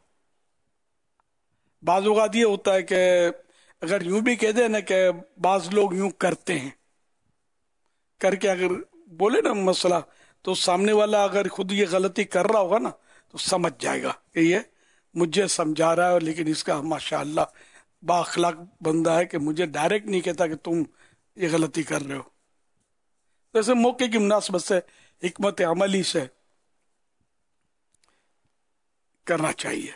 बाज़ औक़ात ये होता है कि अगर यूं भी कह दे ना कि बाज लोग यूं करते हैं करके अगर बोले ना मसला, तो सामने वाला अगर खुद ये गलती कर रहा होगा ना तो समझ जाएगा कि ये मुझे समझा रहा है, लेकिन इसका माशाअल्लाह बाअखलाक बंदा है कि मुझे डायरेक्ट नहीं कहता कि तुम ये गलती कर रहे हो। तो ऐसे मौके की मुनासिबत से हिकमत अमली से करना चाहिए।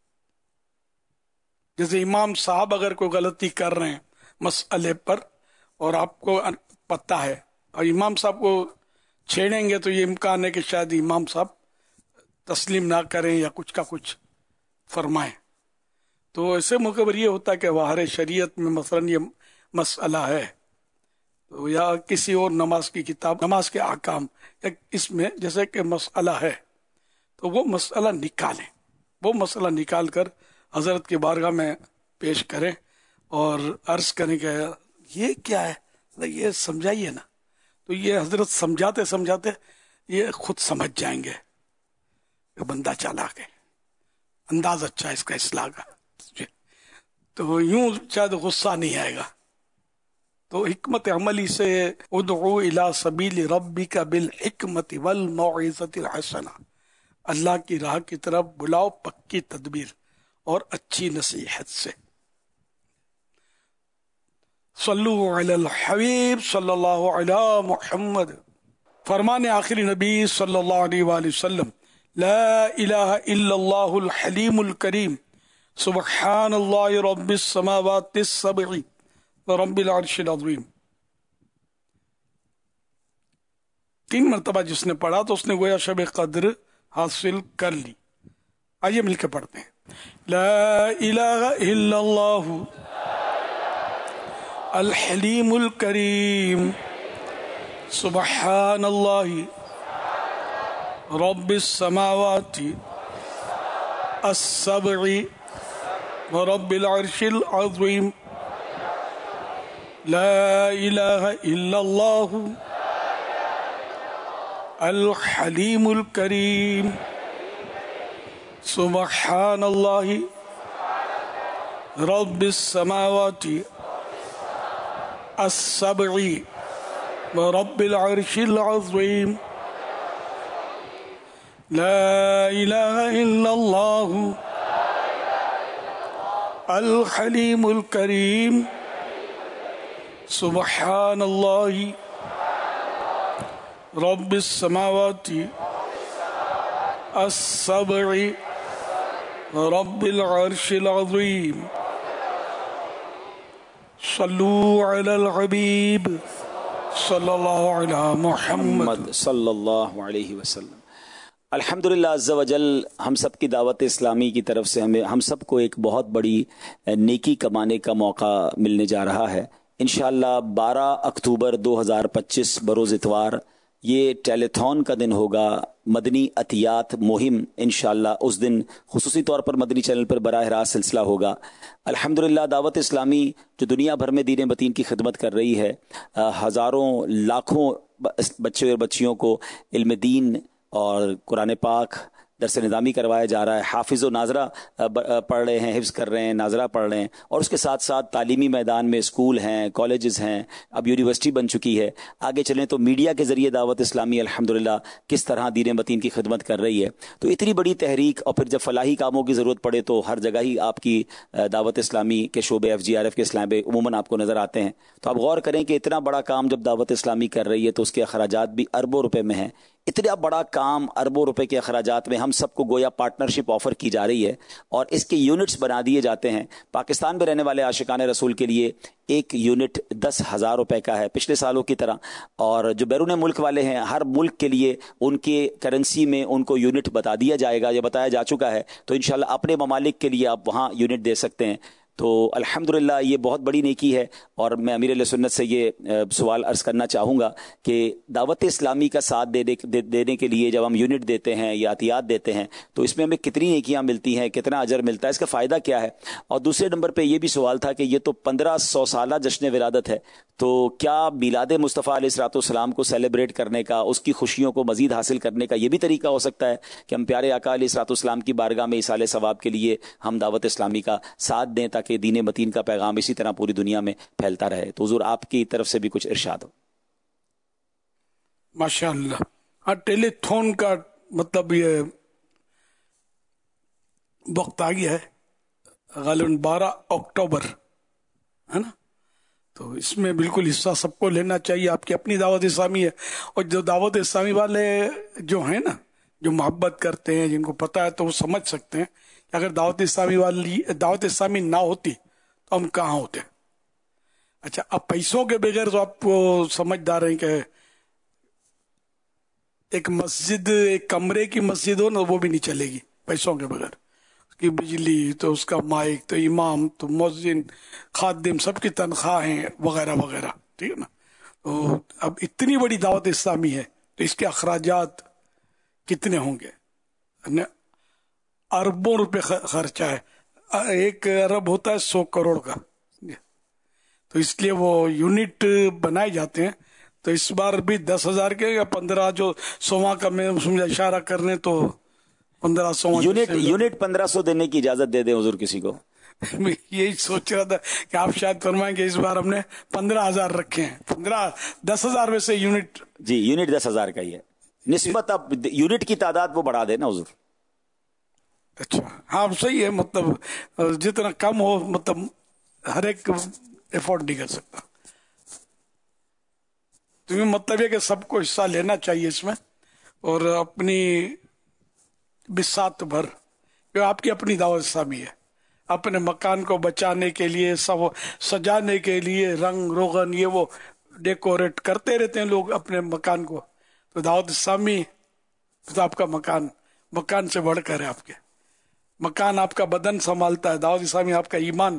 जैसे इमाम साहब अगर कोई गलती कर रहे हैं मसले पर और आपको पता है और इमाम साहब को छेड़ेंगे तो ये इम्कान है कि शायद इमाम साहब तस्लीम ना करें या कुछ का कुछ फरमाएं। तो ऐसे मौके पर ये होता है कि वाहर शरीयत में मसलन ये मसला है तो या किसी और नमाज की किताब नमाज के आकाम या इसमें जैसे कि मसला है तो वो मसला निकालें, वो मसला निकाल कर हजरत की बारगाह में पेश करें और अर्ज करें कि ये क्या है, ये समझाइए ना। तो ये हजरत समझाते समझाते ये खुद समझ जाएंगे कि बंदा चालाक है, अंदाज अच्छा है इसका इस्लाह का, तो यूं शायद गुस्सा नहीं आएगा। तो हिकमत अमली से उदउ इला सबील रब्बिका बिल हिकमति वल मौइज़तिल हसना, अल्लाह की राह की तरफ बुलाओ पक्की तदबीर और अच्छी नसीहत से। सल्लु अलल हबीब सल्लल्लाहु अलैहि मुहम्मद। फरमाने आखिरी नबी सल्लल्लाहु अलैहि वसल्लम, ला इलाहा इल्लल्लाहुल हलीमुल करीम सुब्हानल्लाहि रब्बिस समावातिस सब'i व रब्बिल अर्शिल अज़ीम। तीन मरतबा जिसने पढ़ा तो उसने गोया शब कद्र हासिल कर ली। आइए मिलकर पढ़ते हैं। ला इलाहा इल्लल्लाहु अल हलीमुल करीम सुब्हानल्लाहि रब्बिस समावाति अस-सब'i व रब्बिल अर्शिल अज़ीम। ला इलाहा इल्लल्लाहु अल हलीमुल करीम सुब्हानल्लाहि رب السماوات السبع ورب العرش العظيم لا إله إلا الله الحليم الكريم سبحان الله رب السماوات السبع رب العرش العظيم صلوا على الحبيب صلی اللہ علیہ محمد صلی اللہ علیہ وسلم. الحمدللہ عز و جل ہم سب کی دعوت اسلامی کی طرف سے ہمیں ہم سب کو ایک بہت بڑی نیکی کمانے کا موقع ملنے جا رہا ہے. انشاءاللہ بارہ اکتوبر دو ہزار پچیس بروز اتوار یہ ٹیلیتھون کا دن ہوگا، مدنی عطیات مہم. انشاءاللہ اس دن خصوصی طور پر مدنی چینل پر براہ راست سلسلہ ہوگا. الحمدللہ دعوت اسلامی جو دنیا بھر میں دین متین کی خدمت کر رہی ہے، ہزاروں لاکھوں بچے اور بچیوں کو علم دین اور قرآن پاک درس نظامی کروایا جا رہا ہے. حافظ و ناظرہ پڑھ رہے ہیں، حفظ کر رہے ہیں، ناظرہ پڑھ رہے ہیں، اور اس کے ساتھ ساتھ تعلیمی میدان میں اسکول ہیں، کالجز ہیں، اب یونیورسٹی بن چکی ہے. آگے چلیں تو میڈیا کے ذریعے دعوت اسلامی الحمدللہ کس طرح دین متین کی خدمت کر رہی ہے. تو اتنی بڑی تحریک، اور پھر جب فلاحی کاموں کی ضرورت پڑے تو ہر جگہ ہی آپ کی دعوت اسلامی کے شعبے ایف جی آر ایف کے اسلام عموماً آپ کو نظر آتے ہیں. تو آپ غور کریں کہ اتنا بڑا کام جب دعوت اسلامی کر رہی ہے تو اس کے اخراجات بھی اربوں روپے میں ہیں. اتنا بڑا کام اربوں روپے کے اخراجات میں ہم سب کو گویا پارٹنرشپ آفر کی جا رہی ہے اور اس کے یونٹس بنا دیے جاتے ہیں. پاکستان میں رہنے والے عاشقان رسول کے لیے ایک یونٹ دس ہزار روپے کا ہے پچھلے سالوں کی طرح، اور جو بیرون ملک والے ہیں ہر ملک کے لیے ان کے کرنسی میں ان کو یونٹ بتا دیا جائے گا، یہ بتایا جا چکا ہے. تو انشاءاللہ اپنے ممالک کے لیے آپ وہاں یونٹ دے سکتے ہیں. تو الحمدللہ یہ بہت بڑی نیکی ہے. اور میں امیر اہل سنت سے یہ سوال عرض کرنا چاہوں گا کہ دعوت اسلامی کا ساتھ دینے دینے کے لیے جب ہم یونٹ دیتے ہیں یا عطیات دیتے ہیں تو اس میں ہمیں کتنی نیکیاں ملتی ہیں، کتنا اجر ملتا ہے، اس کا فائدہ کیا ہے. اور دوسرے نمبر پہ یہ بھی سوال تھا کہ یہ تو پندرہ سو سالہ جشن ولادت ہے، تو کیا میلاد مصطفیٰ علیہ الصلوۃ والسلام کو سیلیبریٹ کرنے کا، اس کی خوشیوں کو مزید حاصل کرنے کا یہ بھی طریقہ ہو سکتا ہے کہ ہم پیارے آقا علیہ الصلوۃ والسلام کی بارگاہ میں ایصال ثواب کے لیے ہم دعوت اسلامی کا ساتھ دیں تاکہ دین متین کا پیغام اسی طرح پوری دنیا میں پھیلتا رہے. تو حضور آپ کی طرف سے بھی کچھ ارشاد ہو. ماشاء اللہ. ہاں، ٹیلی تھون کا مطلب یہ وقت آ گیا ہے غالباً بارہ اکتوبر ہے نا، تو اس میں بالکل حصہ سب کو لینا چاہیے. آپ کی اپنی دعوت اسلامی ہے، اور جو دعوت اسلامی والے جو ہیں نا، جو محبت کرتے ہیں، جن کو پتہ ہے، تو وہ سمجھ سکتے ہیں کہ اگر دعوت اسلامی والی دعوت اسلامی نہ ہوتی تو ہم کہاں ہوتے. اچھا، اب پیسوں کے بغیر تو آپ کو سمجھدار ہیں کہ ایک مسجد، ایک کمرے کی مسجد ہو نا، وہ بھی نہیں چلے گی پیسوں کے بغیر. اس کی بجلی، تو اس کا مائک، تو امام، تو مؤذن، خادم، سب کی تنخواہیں وغیرہ وغیرہ، ٹھیک ہے نا. تو اب اتنی بڑی دعوت اسلامی ہے تو اس کے اخراجات کتنے ہوں گے؟ اربوں روپے خرچہ ہے. ایک ارب ہوتا ہے سو کروڑ کا، تو اس لیے وہ یونٹ بنائے جاتے ہیں. تو اس بار بھی دس ہزار کے یا پندرہ، جو سواں کا میں سمجھا اشارہ کرنے، تو پندرہ سو یونٹ یونٹ پندرہ سو دینے کی اجازت دے دیں حضور کسی کو. میں یہی سوچ رہا تھا کہ آپ شاید فرمائیں کہ اس بار ہم نے پندرہ ہزار رکھے ہیں. پندرہ دس ہزار میں سے یونٹ، جی یونٹ دس ہزار کا ہی ہے. نسبت اب یونٹ کی تعداد وہ بڑھا دے نا حضور. اچھا، ہاں صحیح ہے. مطلب جتنا کم ہو، مطلب ہر ایک افورڈ نہیں کر سکتا. تو یہ مطلب ہے کہ سب کو حصہ لینا چاہیے اس میں، اور اپنی بساط بھر، جو آپ کی اپنی دعوت اسلامی ہے، اپنے مکان کو بچانے کے لیے، سب سجانے کے لیے، رنگ روغن یہ وہ ڈیکوریٹ کرتے رہتے ہیں لوگ اپنے مکان کو. تو دعوت اسلامی تو آپ کا مکان مکان سے بڑھ کر ہے. آپ کے مکان آپ کا بدن سنبھالتا ہے، دعوت اسلامی آپ کا ایمان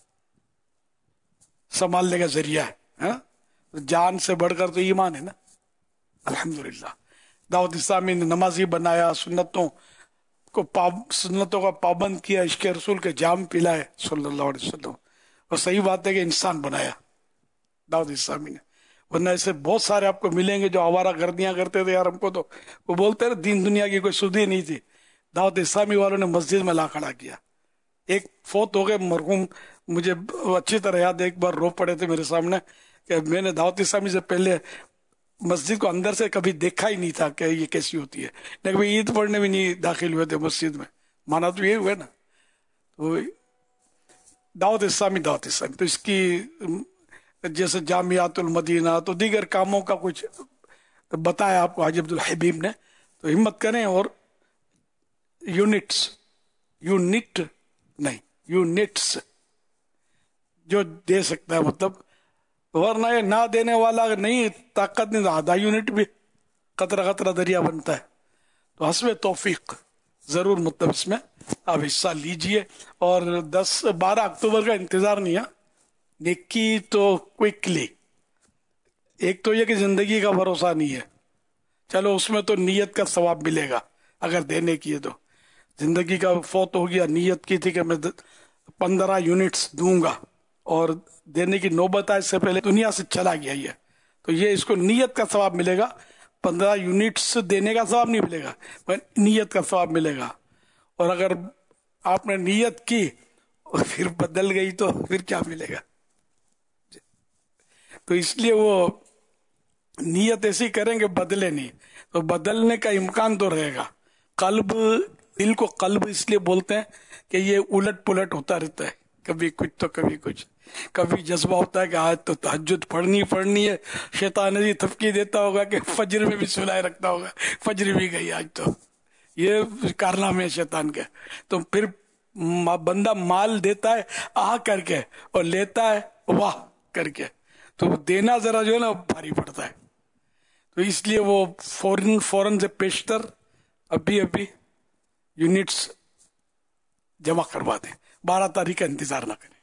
سنبھالنے کا ذریعہ ہے. جان سے بڑھ کر تو ایمان ہے نا. الحمدللہ دعوت اسلامی نے نمازی بنایا، سنتوں کو پاب سنتوں کا پابند کیا، عشق رسول کے جام پلائے صلی اللہ علیہ وسلم. اور صحیح بات ہے کہ انسان بنایا دعوت اسلامی نے. ورنہ ایسے بہت سارے آپ کو ملیں گے جو آوارہ گردیاں کرتے تھے. یار ہم کو تو وہ بولتے رہے دین دنیا کی کوئی سودھی نہیں تھی. دعوت اسلامی والوں نے مسجد میں لا کھڑا کیا. ایک فوت ہو گئے مرحوم, مجھے اچھی طرح یاد ہے, ایک بار رو پڑے تھے میرے سامنے کہ میں نے دعوت اسلامی سے پہلے مسجد کو اندر سے کبھی دیکھا ہی نہیں تھا کہ یہ کیسی ہوتی ہے, لیکن عید پڑھنے بھی نہیں داخل ہوئے تھے مسجد میں, مانا تو یہ ہوا نا. تو دعوت اسلامی دعوت اسلامی تو اس کی جیسے جامعات المدینہ تو دیگر کاموں کا کچھ بتایا آپ کو حاجی عبد الحبیب نے, تو ہمت کریں اور یونٹس یونٹ نہیں یونٹس جو دے سکتا ہے, مطلب ورنہ یہ نہ دینے والا اگر نہیں طاقت نہیں, آدھا یونٹ بھی قطرہ قطرہ دریا بنتا ہے. تو حسب توفیق ضرور مطلب اس میں آپ حصہ لیجئے, اور دس بارہ اکتوبر کا انتظار نہیں ہے, نیکی تو کوئکلی. ایک تو یہ کہ زندگی کا بھروسہ نہیں ہے, چلو اس میں تو نیت کا ثواب ملے گا اگر دینے کی ہے تو. زندگی کا فوت ہو گیا, نیت کی تھی کہ میں پندرہ یونٹس دوں گا اور دینے کی نوبت آئے اس سے پہلے دنیا سے چلا گیا یہ, تو یہ اس کو نیت کا ثواب ملے گا. پندرہ یونٹس دینے کا ثواب نہیں ملے گا, نیت کا ثواب ملے گا. اور اگر آپ نے نیت کی اور پھر بدل گئی تو پھر کیا ملے گا؟ تو اس لیے وہ نیت ایسی کریں کہ بدلے نہیں, تو بدلنے کا امکان تو رہے گا. قلب, دل کو قلب اس لیے بولتے ہیں کہ یہ الٹ پلٹ ہوتا رہتا ہے, کبھی کچھ تو کبھی کچھ. کبھی جذبہ ہوتا ہے کہ آج تو تہجد پڑھنی پڑھنی ہے, شیطان جی تھپکی دیتا ہوگا کہ فجر میں بھی سلائے رکھتا ہوگا, فجر بھی گئی آج تو, یہ کارنامے شیطان کے. تو پھر بندہ مال دیتا ہے آ کر کے اور لیتا ہے واہ کر کے, تو دینا ذرا جو ہے نا بھاری پڑتا ہے. تو اس لیے وہ فوراً فوراً سے پیشتر ابھی ابھی یونٹس جمع کروا دیں, بارہ تاریخ کا انتظار نہ کریں.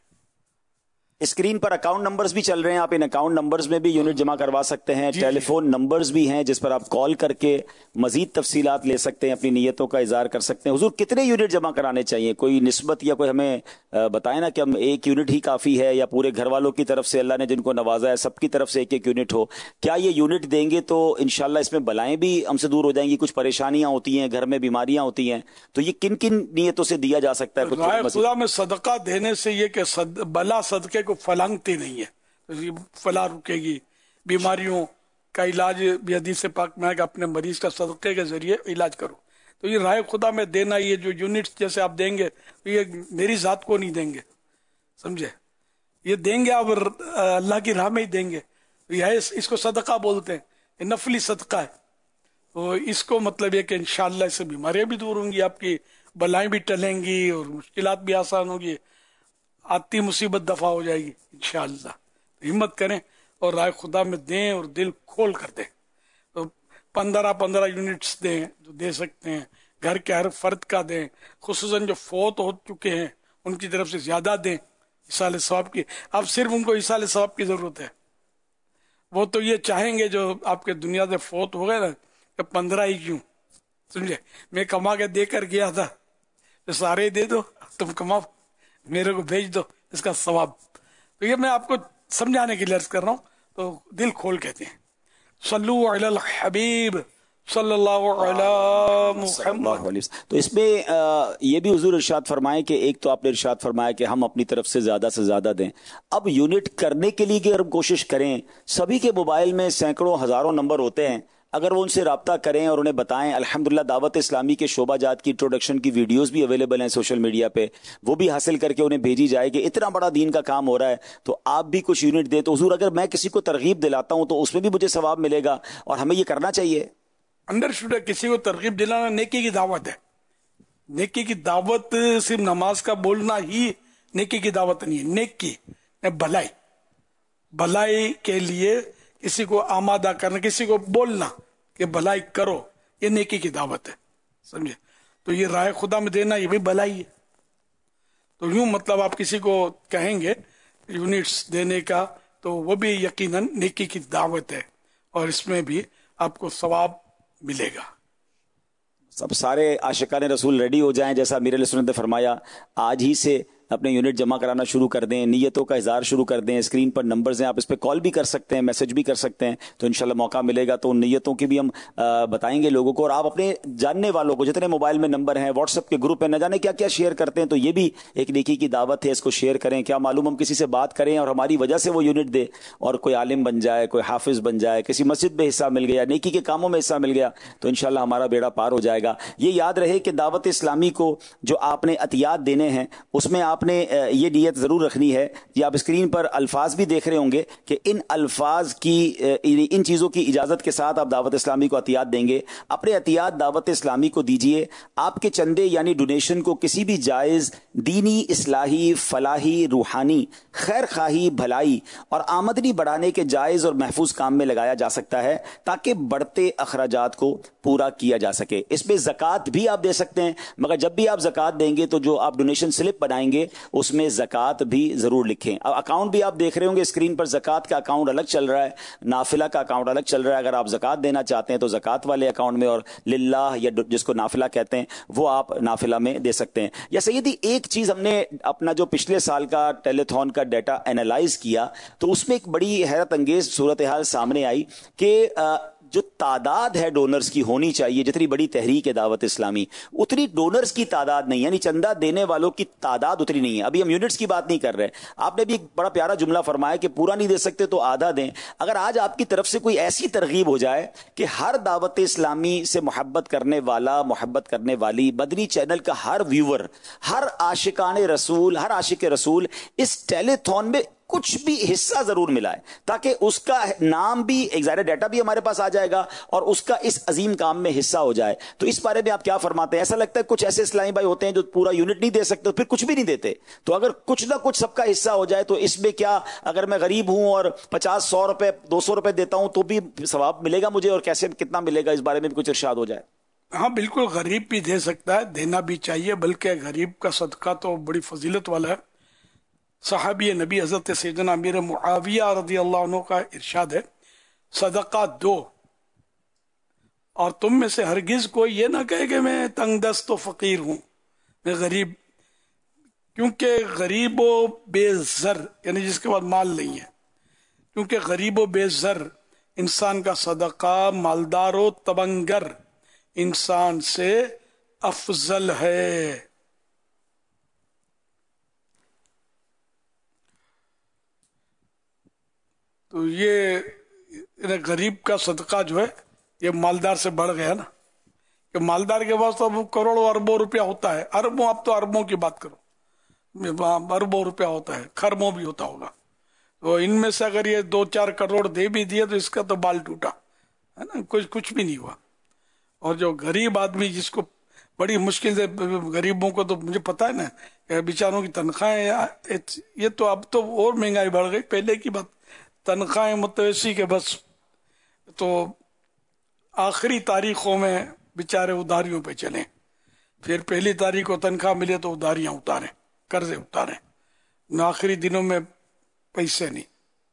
اسکرین پر اکاؤنٹ نمبرز بھی چل رہے ہیں, آپ ان اکاؤنٹ نمبرز میں بھی یونٹ جمع کروا سکتے ہیں. ٹیلی فون نمبرز بھی ہیں جس پر آپ کال کر کے مزید تفصیلات لے سکتے ہیں, اپنی نیتوں کا اظہار کر سکتے ہیں. حضور کتنے یونٹ جمع کرانے چاہیے, کوئی نسبت یا کوئی ہمیں بتائیں نا کہ ہم ایک یونٹ ہی کافی ہے, یا پورے گھر والوں کی طرف سے اللہ نے جن کو نوازا ہے سب کی طرف سے ایک ایک یونٹ ہو؟ کیا یہ یونٹ دیں گے تو انشاءاللہ اس میں بلائیں بھی ہم سے دور ہو جائیں گی؟ کچھ پریشانیاں ہوتی ہیں گھر میں, بیماریاں ہوتی ہیں, تو یہ کن کن نیتوں سے دیا جا سکتا ہے؟ خدا میں صدقہ دینے سے یہ کہ بلا صدقے کو فلنگتی نہیں ہے, فلاں رکے گی. بیماریوں کا علاج بھی حدیث پاک میں ہے کہ اپنے مریض کا صدقے کے ذریعے علاج کرو. تو یہ راہ خدا میں دینا, یہ جو یونٹس جیسے آپ دیں گے تو یہ میری ذات کو نہیں دیں گے, سمجھے, یہ دیں گے آپ اللہ کی راہ میں ہی دیں گے. یہ اس کو صدقہ بولتے ہیں, یہ نفلی صدقہ ہے. تو اس کو مطلب یہ کہ انشاءاللہ اس سے بیماریاں بھی دور ہوں گی, آپ کی بلائیں بھی ٹلیں گی اور مشکلات بھی آسان ہوگی, آتی مصیبت دفع ہو جائے گی انشاءاللہ. ہمت کریں اور رائے خدا میں دیں اور دل کھول کر دیں. تو پندرہ پندرہ یونٹس دیں جو دے سکتے ہیں, گھر کے ہر فرد کا دیں, خصوصاً جو فوت ہو چکے ہیں ان کی طرف سے زیادہ دیں ایصال ثواب کی. اب صرف ان کو ایصال ثواب کی ضرورت ہے, وہ تو یہ چاہیں گے جو آپ کے دنیا سے فوت ہو گئے نا کہ پندرہ ہی کیوں, سمجھے, میں کما کے دے کر گیا تھا تو سارے دے دو, تم کماؤ میرے کو بھیج دو اس کا ثواب. تو یہ میں آپ کو سمجھانے کے لیے عرض کر رہا ہوں, تو دل کھول کہتے ہیں. صلو علی الحبیب صلی اللہ علیہ محمد. تو اس میں یہ بھی حضور ارشاد فرمائے کہ ایک تو آپ نے ارشاد فرمایا کہ ہم اپنی طرف سے زیادہ سے زیادہ دیں. اب یونٹ کرنے کے لیے اگر ہم کوشش کریں, سبھی کے موبائل میں سینکڑوں ہزاروں نمبر ہوتے ہیں, اگر وہ ان سے رابطہ کریں اور انہیں بتائیں, الحمدللہ دعوت اسلامی کے شعبہ جات کی انٹروڈکشن کی ویڈیوز بھی اویلیبل ہیں سوشل میڈیا پہ, وہ بھی حاصل کر کے انہیں بھیجی جائے کہ اتنا بڑا دین کا کام ہو رہا ہے تو آپ بھی کچھ یونٹ دیں. تو حضور اگر میں کسی کو ترغیب دلاتا ہوں تو اس میں بھی مجھے ثواب ملے گا, اور ہمیں یہ کرنا چاہیے. انڈر شوڈ کسی کو ترغیب دلانا نیکی کی دعوت ہے. نیکی کی دعوت صرف نماز کا بولنا ہی نیکی کی دعوت نہیں ہے. نیکی بھلائی, بھلائی کے لیے کسی کو آمادہ کرنا, کسی کو بولنا کہ بھلائی کرو, یہ نیکی کی دعوت ہے, سمجھے. تو یہ راہ خدا میں دینا یہ بھی بھلائی ہے. تو یوں مطلب آپ کسی کو کہیں گے یونٹس دینے کا تو وہ بھی یقیناً نیکی کی دعوت ہے, اور اس میں بھی آپ کو ثواب ملے گا. سب سارے عاشقان رسول ریڈی ہو جائیں, جیسا امیر علیہ سنت نے فرمایا, آج ہی سے اپنے یونٹ جمع کرانا شروع کر دیں, نیتوں کا اظہار شروع کر دیں. اسکرین پر نمبرز ہیں, آپ اس پہ کال بھی کر سکتے ہیں, میسج بھی کر سکتے ہیں. تو انشاءاللہ موقع ملے گا تو ان نیتوں کی بھی ہم بتائیں گے لوگوں کو. اور آپ اپنے جاننے والوں کو, جتنے موبائل میں نمبر ہیں, واٹس ایپ کے گروپ ہیں, نہ جانے کیا کیا شیئر کرتے ہیں, تو یہ بھی ایک نیکی کی دعوت ہے, اس کو شیئر کریں. کیا معلوم ہم کسی سے بات کریں اور ہماری وجہ سے وہ یونٹ دے اور کوئی عالم بن جائے, کوئی حافظ بن جائے, کسی مسجد میں حصہ مل گیا, نیکی کے کاموں میں حصہ مل گیا, تو انشاءاللہ ہمارا بیڑا پار ہو جائے گا. یہ یاد رہے کہ دعوت اسلامی کو جو آپ نے عطیات دینے ہیں اس میں آپ نے یہ نیت ضرور رکھنی ہے. یہ آپ اسکرین پر الفاظ بھی دیکھ رہے ہوں گے کہ ان الفاظ کی, ان چیزوں کی اجازت کے ساتھ آپ دعوت اسلامی کو عطیات دیں گے. اپنے عطیات دعوت اسلامی کو دیجئے. آپ کے چندے یعنی ڈونیشن کو کسی بھی جائز دینی, اصلاحی, فلاحی, روحانی, خیر خواہی, بھلائی اور آمدنی بڑھانے کے جائز اور محفوظ کام میں لگایا جا سکتا ہے تاکہ بڑھتے اخراجات کو پورا کیا جا سکے. اس میں زکوٰۃ بھی آپ دے سکتے ہیں, مگر جب بھی آپ زکوٰۃ دیں گے تو جو آپ ڈونیشن سلپ بنائیں گے اس میں زکوٰۃ بھی ضرور لکھیں. اب اکاؤنٹ بھی آپ دیکھ رہے ہوں گے اسکرین پر, زکوٰۃ کا اکاؤنٹ الگ چل رہا ہے, نافلہ کا اکاؤنٹ الگ چل رہا ہے. اگر آپ زکوٰۃ دینا چاہتے ہیں تو زکوٰۃ والے اکاؤنٹ میں, اور للہ یا جس کو نافلہ کہتے ہیں وہ آپ نافلہ میں دے سکتے ہیں. یا سیدی ایک چیز ہم نے اپنا جو پچھلے سال کا ٹیلی تھون کا ڈیٹا اینالائز کیا تو اس میں ایک بڑی حیرت انگیز صورتحال سامنے آئی کہ جو تعداد ہے ڈونرز کی ہونی چاہیے, جتنی بڑی تحریک ہے دعوت اسلامی, اتنی ڈونرز کی تعداد نہیں, یعنی چندہ دینے والوں کی تعداد اتنی نہیں ہے. ابھی ہم یونٹس کی بات نہیں کر رہے. آپ نے بھی ایک بڑا پیارا جملہ فرمایا کہ پورا نہیں دے سکتے تو آدھا دیں. اگر آج آپ کی طرف سے کوئی ایسی ترغیب ہو جائے کہ ہر دعوت اسلامی سے محبت کرنے والا, محبت کرنے والی, مدنی چینل کا ہر ویور, ہر عاشقان رسول, ہر عاشق رسول اس ٹیلی تھون میں کچھ بھی حصہ ضرور ملا ہے تاکہ اس کا نام بھی, ایک ظاہر ڈیٹا بھی ہمارے پاس آ جائے گا اور اس کا اس عظیم کام میں حصہ ہو جائے. تو اس بارے میں آپ کیا فرماتے ہیں؟ ایسا لگتا ہے کچھ ایسے اسلامی بھائی ہوتے ہیں جو پورا یونٹ نہیں دے سکتے, پھر کچھ بھی نہیں دیتے. تو اگر کچھ نہ کچھ سب کا حصہ ہو جائے تو اس میں کیا, اگر میں غریب ہوں اور پچاس, سو روپے, دو سو روپے دیتا ہوں تو بھی ثواب ملے گا مجھے, اور کیسے کتنا ملے گا, اس بارے میں بھی کچھ ارشاد ہو جائے. ہاں بالکل, غریب بھی دے سکتا ہے, دینا بھی چاہیے, بلکہ غریب کا صدقہ تو بڑی فضیلت والا ہے. صحابی نبی حضرت سیدنا امیر معاویہ رضی اللہ عنہ کا ارشاد ہے, صدقہ دو اور تم میں سے ہرگز کوئی یہ نہ کہے کہ میں تنگ دست و فقیر ہوں, میں غریب, کیونکہ غریب و بے زر یعنی جس کے بعد مال نہیں ہے, کیونکہ غریب و بے زر انسان کا صدقہ مالدار و تبنگر انسان سے افضل ہے. تو یہ غریب کا صدقہ جو ہے یہ مالدار سے بڑھ گیا نا, کہ مالدار کے پاس تو اب کروڑوں اربوں روپیہ ہوتا ہے, اربوں, اب تو اربوں کی بات کرو, اربوں روپیہ ہوتا ہے, خربوں بھی ہوتا ہوگا. تو ان میں سے اگر یہ دو چار کروڑ دے بھی دیے تو اس کا تو بال ٹوٹا ہے نا, کچھ کچھ بھی نہیں ہوا. اور جو غریب آدمی جس کو بڑی مشکل سے, غریبوں کو تو مجھے پتا ہے نا کہ بیچاروں کی تنخواہیں, یہ تو اب تو اور مہنگائی بڑھ گئی, پہلے کی بات تنخواہیں متوسط کے بس, تو آخری تاریخوں میں بیچارے اداریوں پہ چلیں, پھر پہلی تاریخ کو تنخواہ ملے تو اداریاں اتاریں, قرضے اتاریں, آخری دنوں میں پیسے نہیں.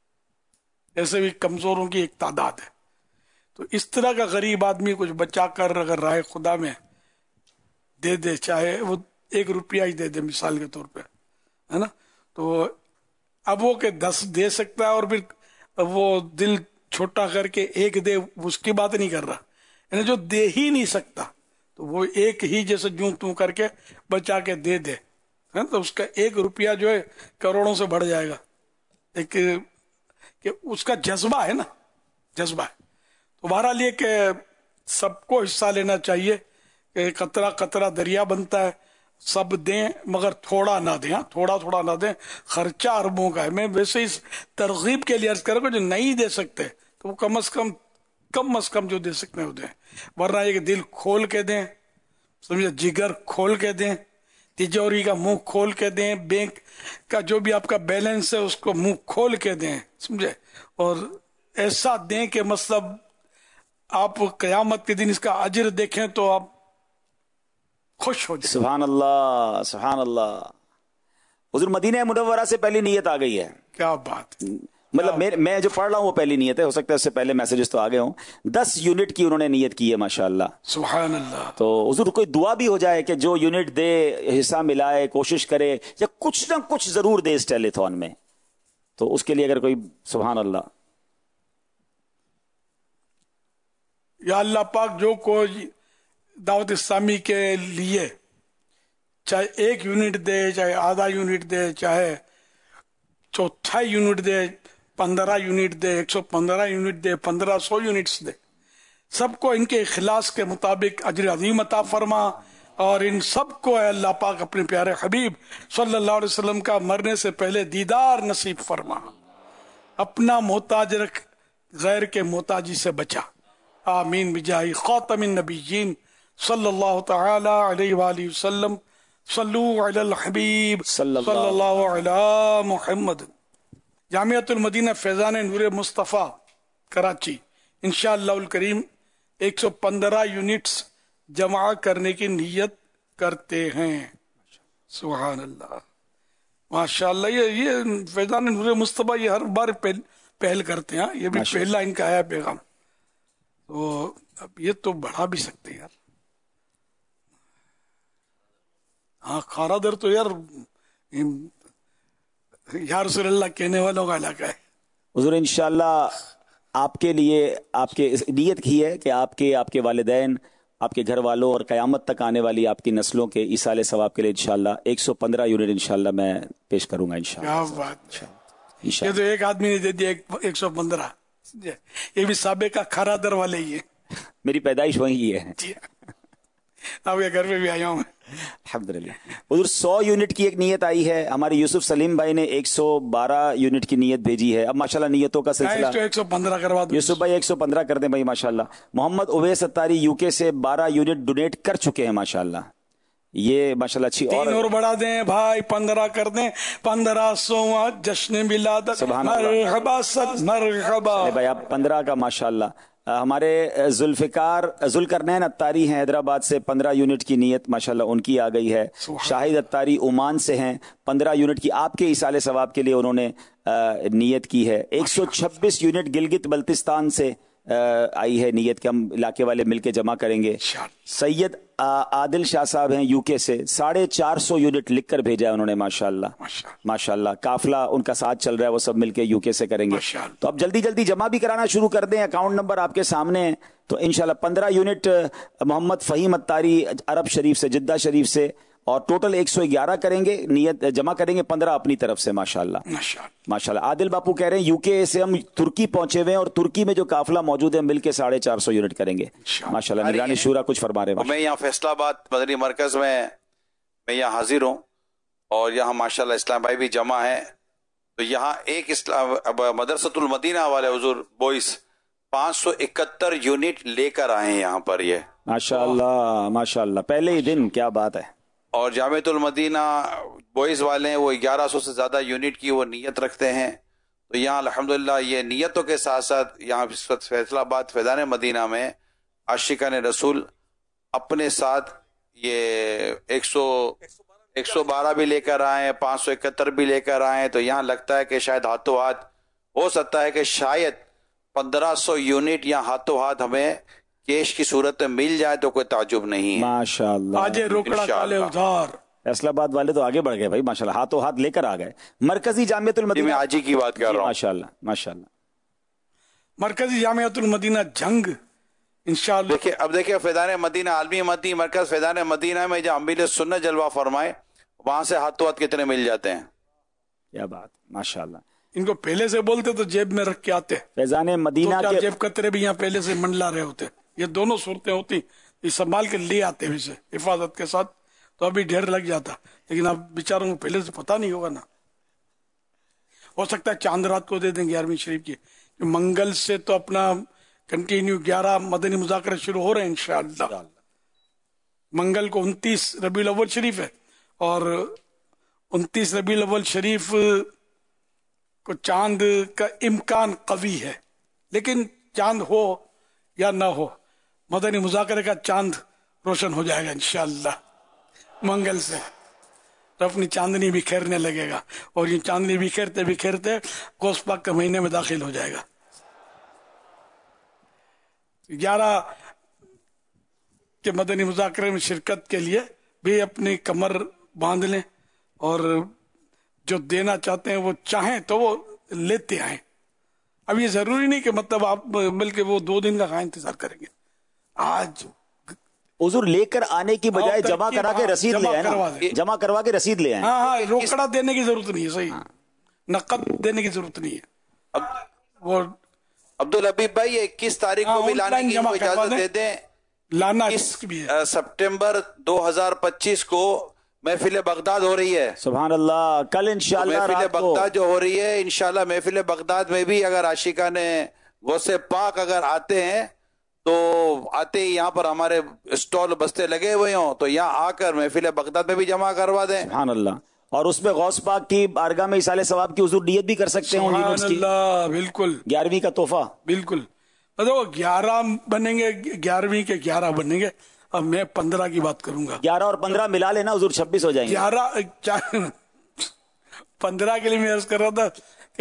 ایسے بھی کمزوروں کی ایک تعداد ہے. تو اس طرح کا غریب آدمی کچھ بچا کر اگر راہ خدا میں دے دے, چاہے وہ ایک روپیہ ہی دے دے مثال کے طور پہ, ہے نا, تو اب وہ کہ دس دے سکتا ہے اور پھر وہ دل چھوٹا کر کے ایک دے, اس کی بات نہیں کر رہا, یعنی جو دے ہی نہیں سکتا تو وہ ایک ہی جیسے جوں توں کر کے بچا کے دے دے, تو اس کا ایک روپیہ جو ہے کروڑوں سے بڑھ جائے گا. ایک کہ اس کا جذبہ ہے نا, جذبہ ہے. تو بہرحال یہ کہ سب کو حصہ لینا چاہیے, کہ قطرہ قطرہ دریا بنتا ہے, سب دیں مگر تھوڑا نہ دیں, تھوڑا تھوڑا نہ دیں, خرچہ اربوں کا ہے. میں ویسے اس ترغیب کے لیے عرض کروں گا جو نہیں دے سکتے تو وہ کم از کم کم از کم جو دے سکتے ہیں وہ دیں, ورنہ یہ کہ دل کھول کے دیں, سمجھے, جگر کھول کے دیں, تجوری کا منہ کھول کے دیں, بینک کا جو بھی آپ کا بیلنس ہے اس کو منہ کھول کے دیں, سمجھے, اور ایسا دیں کہ مطلب آپ قیامت کے دن اس کا اجر دیکھیں تو آپ خوش ہو جائیں. سبحان اللہ, سبحان اللہ. حضور مدینہ منورہ سے پہلی نیت آ گئی ہے. کیا بات. مطلب میں میں جو پڑھ رہا ہوں وہ پہلی نیت ہے, ہو سکتا ہے اس سے پہلے میسیجز تو آ گئے ہوں. دس یونٹ کی انہوں نے نیت کی ہے ماشاءاللہ. سبحان اللہ. تو حضور کوئی دعا بھی ہو جائے کہ جو یونٹ دے حصہ ملائے, کوشش کرے یا کچھ نہ کچھ ضرور دے اس ٹیلی تھون میں, تو اس کے لیے اگر کوئی. سبحان اللہ. یا اللہ پاک جو کوئی دعوت اسلامی کے لیے چاہے ایک یونٹ دے, چاہے آدھا یونٹ دے, چاہے چوتھائی یونٹ دے, پندرہ یونٹ دے, ایک سو پندرہ یونٹ دے, پندرہ سو یونٹس دے, سب کو ان کے اخلاص کے مطابق اجر عظیم عطا فرما, اور ان سب کو اے اللہ پاک اپنے پیارے حبیب صلی اللہ علیہ وسلم کا مرنے سے پہلے دیدار نصیب فرما. اپنا محتاج رکھ, غیر کے محتاجی سے بچا. آمین بجاہ خاتم النبیین صلی اللہ تعالی علیہ وآلہ وسلم. صلو علی الحبیب صلی اللہ علی محمد. جامعۃ المدینہ فیضان نور مصطفیٰ کراچی انشاءاللہ الکریم ایک سو پندرہ یونٹس جمع کرنے کی نیت کرتے ہیں. سبحان اللہ, ماشاءاللہ. یہ یہ فیضان نور مصطفیٰ یہ ہر بار پہل, پہل کرتے ہیں, یہ بھی پہلا ان کا آیا پیغام. تو اب یہ تو بڑھا بھی سکتے ہیں یار. ہاں کھارا در تو یار یا رسول اللہ کہنے والوں کا علاقہ ہے. حضور انشاءاللہ آپ کے لیے آپ کے نیت کی ہے کہ آپ کے آپ کے والدین, آپ کے گھر والوں اور قیامت تک آنے والی آپ کی نسلوں کے ایصال ثواب کے لیے انشاءاللہ ایک سو پندرہ یونٹ انشاءاللہ میں پیش کروں گا انشاءاللہ. کیا بات ہے. یہ تو ایک آدمی نے دے دیا ایک سو پندرہ, یہ بھی سابقہ کھارا در والے ہی ہے. میری پیدائش وہی ہے. اب یہ گھر پہ بھی آیا ہوں. الحمدللہ. حضور سو یونٹ کی ایک نیت آئی ہے, ہمارے یوسف سلیم بھائی نے ایک سو بارہ یونٹ کی نیت بھیجی ہے. اب ماشاءاللہ نیتوں کا سلسلہ ایک سو پندرہ کروا دو. یوسف بھائی ایک سو پندرہ کر دیں بھائی ماشاءاللہ. محمد اویس اتاری یو کے سے بارہ یونٹ ڈونیٹ کر چکے ہیں ماشاءاللہ. یہ ماشاءاللہ اچھی. تین اور بڑھا دیں بھائی, پندرہ کر دیں. پندرہ سواں جشن ولادت مرحبا ست مرحبا. بھائی آپ پندرہ کا ماشاءاللہ. ہمارے ذوالفقار ذوالقرنین اتاری ہیں حیدرآباد سے, پندرہ یونٹ کی نیت ماشاءاللہ ان کی آ گئی ہے. شاہد اتاری عمان سے ہیں, پندرہ یونٹ کی آپ کے ایصال ثواب کے لیے انہوں نے نیت کی ہے. ایک سو چھبیس یونٹ گلگت بلتستان سے آئی ہے نیت کہ ہم علاقے والے مل کے جمع کریں گے. سید عادل شاہ صاحب ہیں یو کے سے, ساڑھے چار سو یونٹ لکھ کر بھیجا ہے انہوں نے ماشاءاللہ. ماشاءاللہ قافلہ ان کا ساتھ چل رہا ہے, وہ سب مل کے یو کے سے کریں گے. تو اب جلدی جلدی جمع بھی کرانا شروع کر دیں, اکاؤنٹ نمبر آپ کے سامنے ہے. تو انشاءاللہ پندرہ یونٹ محمد فہیم اتاری عرب شریف سے, جدہ شریف سے, اور ٹوٹل ایک سو گیارہ کریں گے نیت, جمع کریں گے پندرہ اپنی طرف سے ماشاءاللہ. ماشاءاللہ. عادل باپو کہہ رہے ہیں یو کے سے ہم ترکی پہنچے ہوئے ہیں, اور ترکی میں جو قافلہ موجود ہے مل کے ساڑھے چار سو یونٹ کریں گے ماشاءاللہ. نگرانی شورا کچھ فرما رہے ہیں. میں یہاں فیصلہ آباد مدنی مرکز میں میں یہاں حاضر ہوں, اور یہاں ماشاءاللہ اسلام بھائی بھی جمع ہیں. تو یہاں ایک اسلام مدرسۃ المدینہ والے حضور بوئس پانچ سو اکہتر یونٹ لے کر آئے ہیں یہاں پر. یہ ماشاءاللہ ماشاءاللہ پہلے ہی دن, کیا بات ہے. اور جامعۃ المدینہ بوئز والے ہیں وہ گیارہ سو سے زیادہ یونٹ کی وہ نیت رکھتے ہیں. تو یہاں الحمدللہ یہ نیتوں کے ساتھ ساتھ یہاں فیصلہ آباد فیضان مدینہ میں عاشقان رسول اپنے ساتھ یہ ایک سو ایک سو بارہ بھی لے کر آئے ہیں, پانچ سو اکہتر بھی لے کر آئے ہیں. تو یہاں لگتا ہے کہ شاید ہاتھوں ہاتھ ہو سکتا ہے کہ شاید پندرہ سو یونٹ یا ہاتھوں ہاتھ ہمیں کیش کی صورت میں مل جائے تو کوئی تعجب نہیں. ماشاءاللہ. آج روکڑا کالے ادھار. فیصلہ آباد والے تو آگے بڑھ گئے بھائی ماشاءاللہ, ہاتھوں ہاتھ لے کر آ گئے. مرکزی جامعۃ المدینہ میں آج ہی کی بات کر رہا ہوں. ماشاءاللہ ماشاءاللہ. مرکزی جامعۃ المدینہ جنگ انشاءاللہ. دیکھیں اب دیکھیں فیضان مدینہ عالمی مدنی مرکز فیضان مدینہ میں جو امیر سنت جلوہ فرمائے وہاں سے ہاتھوں ہاتھ کتنے مل جاتے ہیں. کیا بات ماشاءاللہ. ان کو پہلے سے بولتے تو جیب میں رکھ کے آتے. فیضان مدینہ کے جیب کترے بھی یہاں پہلے سے منڈلا رہے ہوتے. یہ دونوں صورتیں ہوتی, یہ سنبھال کے لے آتے ہیں اسے حفاظت کے ساتھ, تو ابھی ڈھیر لگ جاتا. لیکن اب بیچاروں کو پہلے سے پتہ نہیں ہوگا نا. ہو سکتا ہے چاند رات کو دے دیں گیارہویں شریف کی. منگل سے تو اپنا کنٹینیو گیارہ مدنی مذاکرے شروع ہو رہے ہیں انشاءاللہ. منگل کو انتیس ربیع الاول شریف ہے, اور انتیس ربیع الاول شریف کو چاند کا امکان قوی ہے. لیکن چاند ہو یا نہ ہو, مدنی مذاکرے کا چاند روشن ہو جائے گا انشاءاللہ منگل سے. تو اپنی چاندنی بکھیرنے لگے گا اور یہ چاندنی بکھیرتے بکھیرتے غوث پاک کے مہینے میں داخل ہو جائے گا. گیارہ کے مدنی مذاکرے میں شرکت کے لیے بھی اپنی کمر باندھ لیں اور جو دینا چاہتے ہیں وہ چاہیں تو وہ لیتے آئیں. اب یہ ضروری نہیں کہ مطلب آپ بلکہ وہ دو دن کا کہاں انتظار کریں گے. آج حضور لے کر آنے کی بجائے جمع کرا کے رسید لے آئے نا, جمع کروا کے رسید لے آئے. ہاں ہاں روکڑا دینے کی ضرورت نہیں ہے, صحیح نقد دینے کی ضرورت نہیں ہے. وہ عبدالحبیب بھائی اکیس تاریخ کو بھی لانے کی اجازت دے دیں. لانا سپٹمبر دو ہزار پچیس کو محفل بغداد ہو رہی ہے. سبحان اللہ. کل انشاءاللہ محفل بغداد جو ہو رہی ہے, انشاءاللہ محفل بغداد میں بھی اگر عاشقان غوث پاک اگر آتے ہیں تو آتے ہی یہاں پر ہمارے اسٹال بستے لگے ہوئے ہوں تو یہاں آ کر محفل بغداد میں بھی جمع کروا دیں. سبحان اللہ. اور اس میں غوث پاک کی بارگاہ میں اصال ثواب کی حضور نیت بھی کر سکتے ہیں. سبحان اللہ. بالکل گیارہویں کا تحفہ. بالکل. گیارہ بنیں گے, گیارہویں کے گیارہ بنیں گے. اب میں پندرہ کی بات کروں گا. گیارہ اور پندرہ ملا لینا حضور, چھبیس ہو جائیں گے. گیارہ پندرہ کے لیے میں عرض کر رہا تھا کہ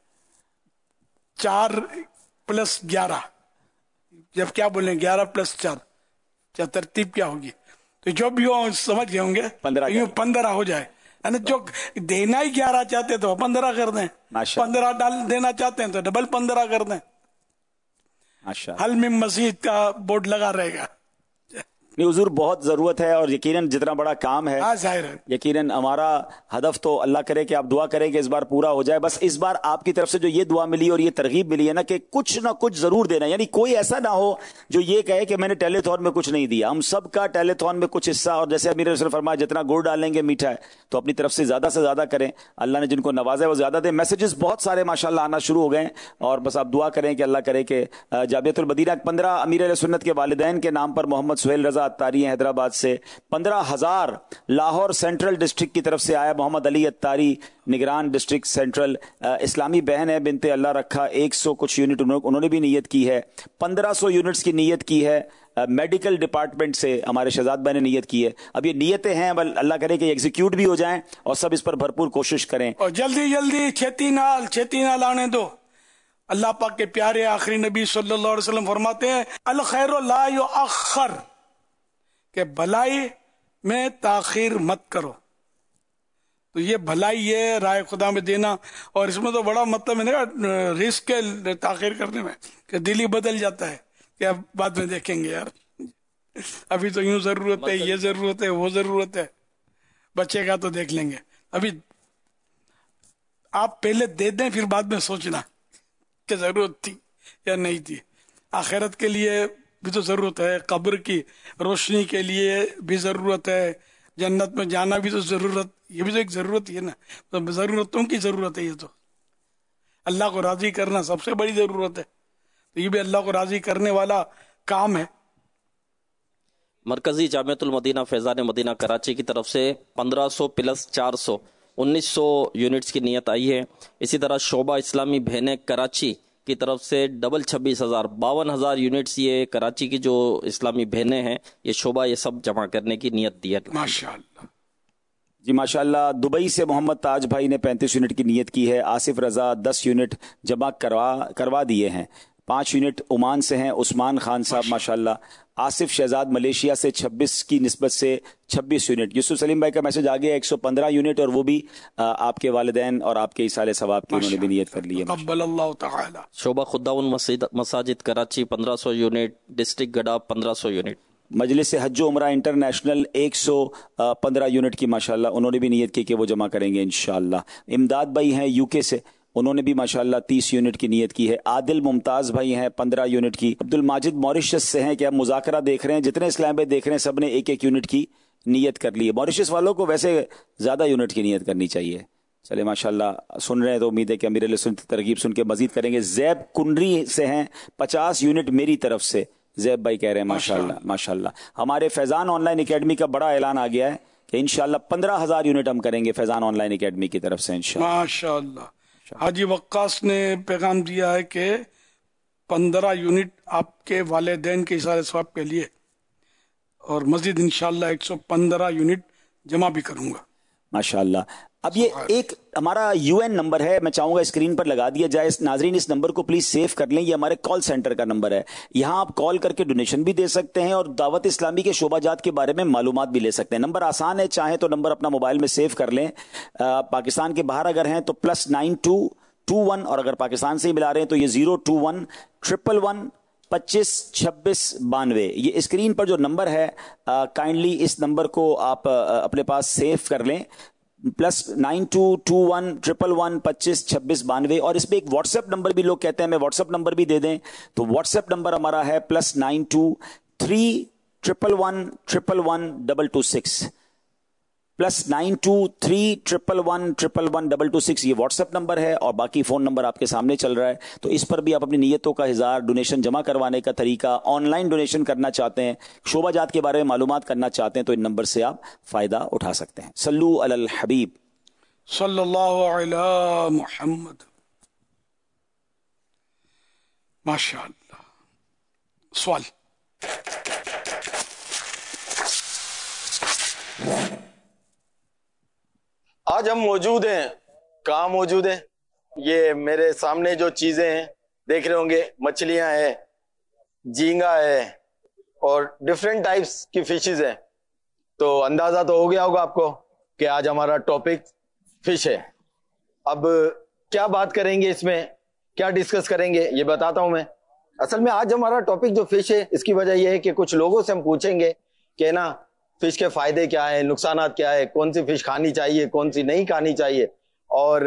چار پلس گیارہ, جب کیا بولیں گیارہ پلس چار, کیا ترتیب کیا ہوگی, تو جو بھی ہو سمجھ گئے ہوں گے. پندرہ ہو جائے, یعنی جو دینا ہی گیارہ چاہتے تو پندرہ کر دیں, پندرہ ڈال دینا چاہتے ہیں تو ڈبل پندرہ کر دیں. حل میں مزید کا بورڈ لگا رہے گا. نہیں حضور بہت ضرورت ہے اور یقیناً جتنا بڑا کام ہے ظاہر ہے, یقیناً ہمارا ہدف تو اللہ کرے کہ آپ دعا کریں کہ اس بار پورا ہو جائے. بس اس بار آپ کی طرف سے جو یہ دعا ملی اور یہ ترغیب ملی ہے نا کہ کچھ نہ کچھ ضرور دینا, یعنی کوئی ایسا نہ ہو جو یہ کہے کہ میں نے ٹیلی تھون میں کچھ نہیں دیا. ہم سب کا ٹیلی تھون میں کچھ حصہ, اور جیسے امیر رسول فرمایا جتنا گڑ ڈالیں گے میٹھا ہے, تو اپنی طرف سے زیادہ سے زیادہ کریں. اللہ نے جن کو نوازا ہے وہ زیادہ دیں. میسیجز بہت سارے ماشاءاللہ آنا شروع ہو گئے اور بس آپ دعا کریں کہ اللہ کرے کہ جامعۃ المدینہ پندرہ امیر علیہ سنت کے والدین کے نام پر محمد سہیل رضا اتاری ہیں حیدرآباد سے, پندرہ ہزار لاہور سینٹرل ڈسٹرکٹ کی طرف سے آیا محمد علی اتاری نگران ڈسٹرکٹ سینٹرل, اسلامی بہن ہے بنت اللہ رکھا, ایک سو کچھ یونٹ انہوں نے بھی نیت کی ہے, پندرہ سو یونٹس کی نیت کی ہے میڈیکل ڈپارٹمنٹ سے ہمارے شہزاد بھائی نے نیت کی ہے. اب یہ نیتیں ہیں, اللہ کرے کہ ایگزیکیوٹ بھی ہو جائیں اور سب اس پر بھرپور کوشش کریں اور جلدی جلدی چھتی نال چھتی نال آنے دو. اللہ پاک کے پیارے آخری نبی صلی اللہ علیہ وسلم فرماتے ہیں الخیر لا یؤخر, کہ بھلائی میں تاخیر مت کرو. تو یہ بھلائی یہ رائے خدا میں دینا, اور اس میں تو بڑا مطلب ہے رسک ہے تاخیر کرنے میں کہ دل ہی بدل جاتا ہے کہ اب بعد میں دیکھیں گے یار, ابھی تو یوں ضرورت ہے, یہ ضرورت ہے, وہ ضرورت ہے, بچے کا تو دیکھ لیں گے. ابھی آپ پہلے دے دیں پھر بعد میں سوچنا کہ ضرورت تھی یا نہیں تھی. آخرت کے لیے بھی تو ضرورت ہے, قبر کی روشنی کے لیے بھی ضرورت ہے, جنت میں جانا بھی تو ضرورت, یہ بھی تو ایک ضرورت ہی ہے نا. تو ضرورتوں کی ضرورت ہے, یہ تو اللہ کو راضی کرنا سب سے بڑی ضرورت ہے. تو یہ بھی اللہ کو راضی کرنے والا کام ہے. مرکزی جامعۃ المدینہ فیضان مدینہ کراچی کی طرف سے پندرہ سو پلس چار سو انیس سو یونٹس کی نیت آئی ہے. اسی طرح شعبہ اسلامی بہنیں کراچی کی طرف سے ڈبل چھبیس ہزار باون ہزار یونٹس, یہ کراچی کی جو اسلامی بہنیں ہیں یہ شعبہ یہ سب جمع کرنے کی نیت دی ہے. ماشاءاللہ جی ماشاءاللہ. دبئی سے محمد تاج بھائی نے پینتیس یونٹ کی نیت کی ہے. آصف رضا دس یونٹ جمع کروا کروا دیے ہیں. پانچ یونٹ عمان سے ہیں عثمان خان صاحب ماشاءاللہ. آصف شہزاد ملیشیا سے چھبیس کی نسبت سے چھبیس یونٹ. یوسف سلیم بھائی کا میسج آ گیا ایک سو پندرہ یونٹ, اور وہ بھی آپ کے والدین اور آپ کے ایصال ثواب کی انہوں نے بھی نیت کر لی ہے. تقبل اللہ تعالی. شعبہ خداون مساجد کراچی پندرہ سو یونٹ, ڈسٹرکٹ گڈا پندرہ سو یونٹ. مجلس حج و عمرہ انٹرنیشنل ایک سو پندرہ یونٹ کی ماشاءاللہ انہوں نے بھی نیت کی کہ وہ جمع کریں گے انشاءاللہ. امداد بھائی ہیں یو کے سے, انہوں نے بھی ماشاءاللہ تیس یونٹ کی نیت کی ہے. عادل ممتاز بھائی ہیں پندرہ یونٹ کی. عبد الماجد موریشس سے ہیں کہ اب مذاکرہ دیکھ رہے ہیں, جتنے اسلام بھائی دیکھ رہے ہیں سب نے ایک ایک یونٹ کی نیت کر لی ہے. موریشس والوں کو ویسے زیادہ یونٹ کی نیت کرنی چاہیے. چلے ماشاءاللہ سن رہے ہیں تو امید ہے کہ امیر علیہ سنت ترغیب سن کے مزید کریں گے. زیب کنڈری سے ہیں پچاس یونٹ میری طرف سے, زیب بھائی کہہ رہے ہیں ماشاءاللہ ماشاءاللہ. ہمارے فیضان آن لائن اکیڈمی کا بڑا اعلان آ گیا ہے کہ انشاءاللہ پندرہ ہزار یونٹ ہم کریں گے فیضان آن لائن اکیڈمی کی طرف سے انشاءاللہ. ماشاءاللہ. حاجی وقاص نے پیغام دیا ہے کہ پندرہ یونٹ آپ کے والدین کے ایصال ثواب کے لیے, اور مزید انشاءاللہ ایک سو پندرہ یونٹ جمع بھی کروں گا. माशाअल्लाह। अब ये एक हमारा यूएन नंबर है, मैं चाहूंगा स्क्रीन पर लगा दिया जाए। नाजरीन इस नंबर को प्लीज सेव कर लें, ये हमारे कॉल सेंटर का नंबर है। यहाँ आप कॉल करके डोनेशन भी दे सकते हैं और दावत इस्लामी के शोबाजात के बारे में मालूमात भी ले सकते हैं। नंबर आसान है, चाहे तो नंबर अपना मोबाइल में सेव कर लें। आ, पाकिस्तान के बाहर अगर हैं तो plus nine two two one, और अगर पाकिस्तान से ही मिला रहे हैं तो ये zero two one triple one पच्चीस छब्बीस बानवे। ये स्क्रीन पर जो नंबर है, काइंडली इस नंबर को आप आ, अपने पास सेव कर लें, plus nine two two one triple one पच्चीस छब्बीस बानवे। और इस पे एक व्हाट्सएप नंबर भी लोग कहते हैं, मैं व्हाट्सएप नंबर भी दे दें तो व्हाट्सएप नंबर हमारा है plus nine two three triple one triple one double two six, plus nine two three triple one triple one double two six, ये व्हाट्सएप नंबर है। और बाकी फोन नंबर आपके सामने चल रहा है, तो इस पर भी आप अपनी नीयतों का इजहार, डोनेशन जमा करवाने का तरीका, ऑनलाइन डोनेशन करना चाहते हैं, शोबाजात के बारे में मालूमात करना चाहते हैं, तो इन नंबर से आप फायदा उठा सकते हैं। सल्लू अलल हबीब सल्लल्लाहु अलैहि मुहम्मद। माशाअल्लाह। सवाल। आज हम मौजूद हैं, कहाँ मौजूद हैं? ये मेरे सामने जो चीजें हैं देख रहे होंगे, मछलियां हैं, झींगा है और डिफरेंट टाइप्स की फिशेस हैं। तो अंदाजा तो हो गया होगा आपको कि आज हमारा टॉपिक फिश है। अब क्या बात करेंगे इसमें, क्या डिस्कस करेंगे, ये बताता हूं मैं। असल में आज हमारा टॉपिक जो फिश है, इसकी वजह यह है कि कुछ लोगों से हम पूछेंगे कि ना फिश के फायदे क्या है, नुकसानात क्या है, कौन सी फिश खानी चाहिए, कौन सी नहीं खानी चाहिए। और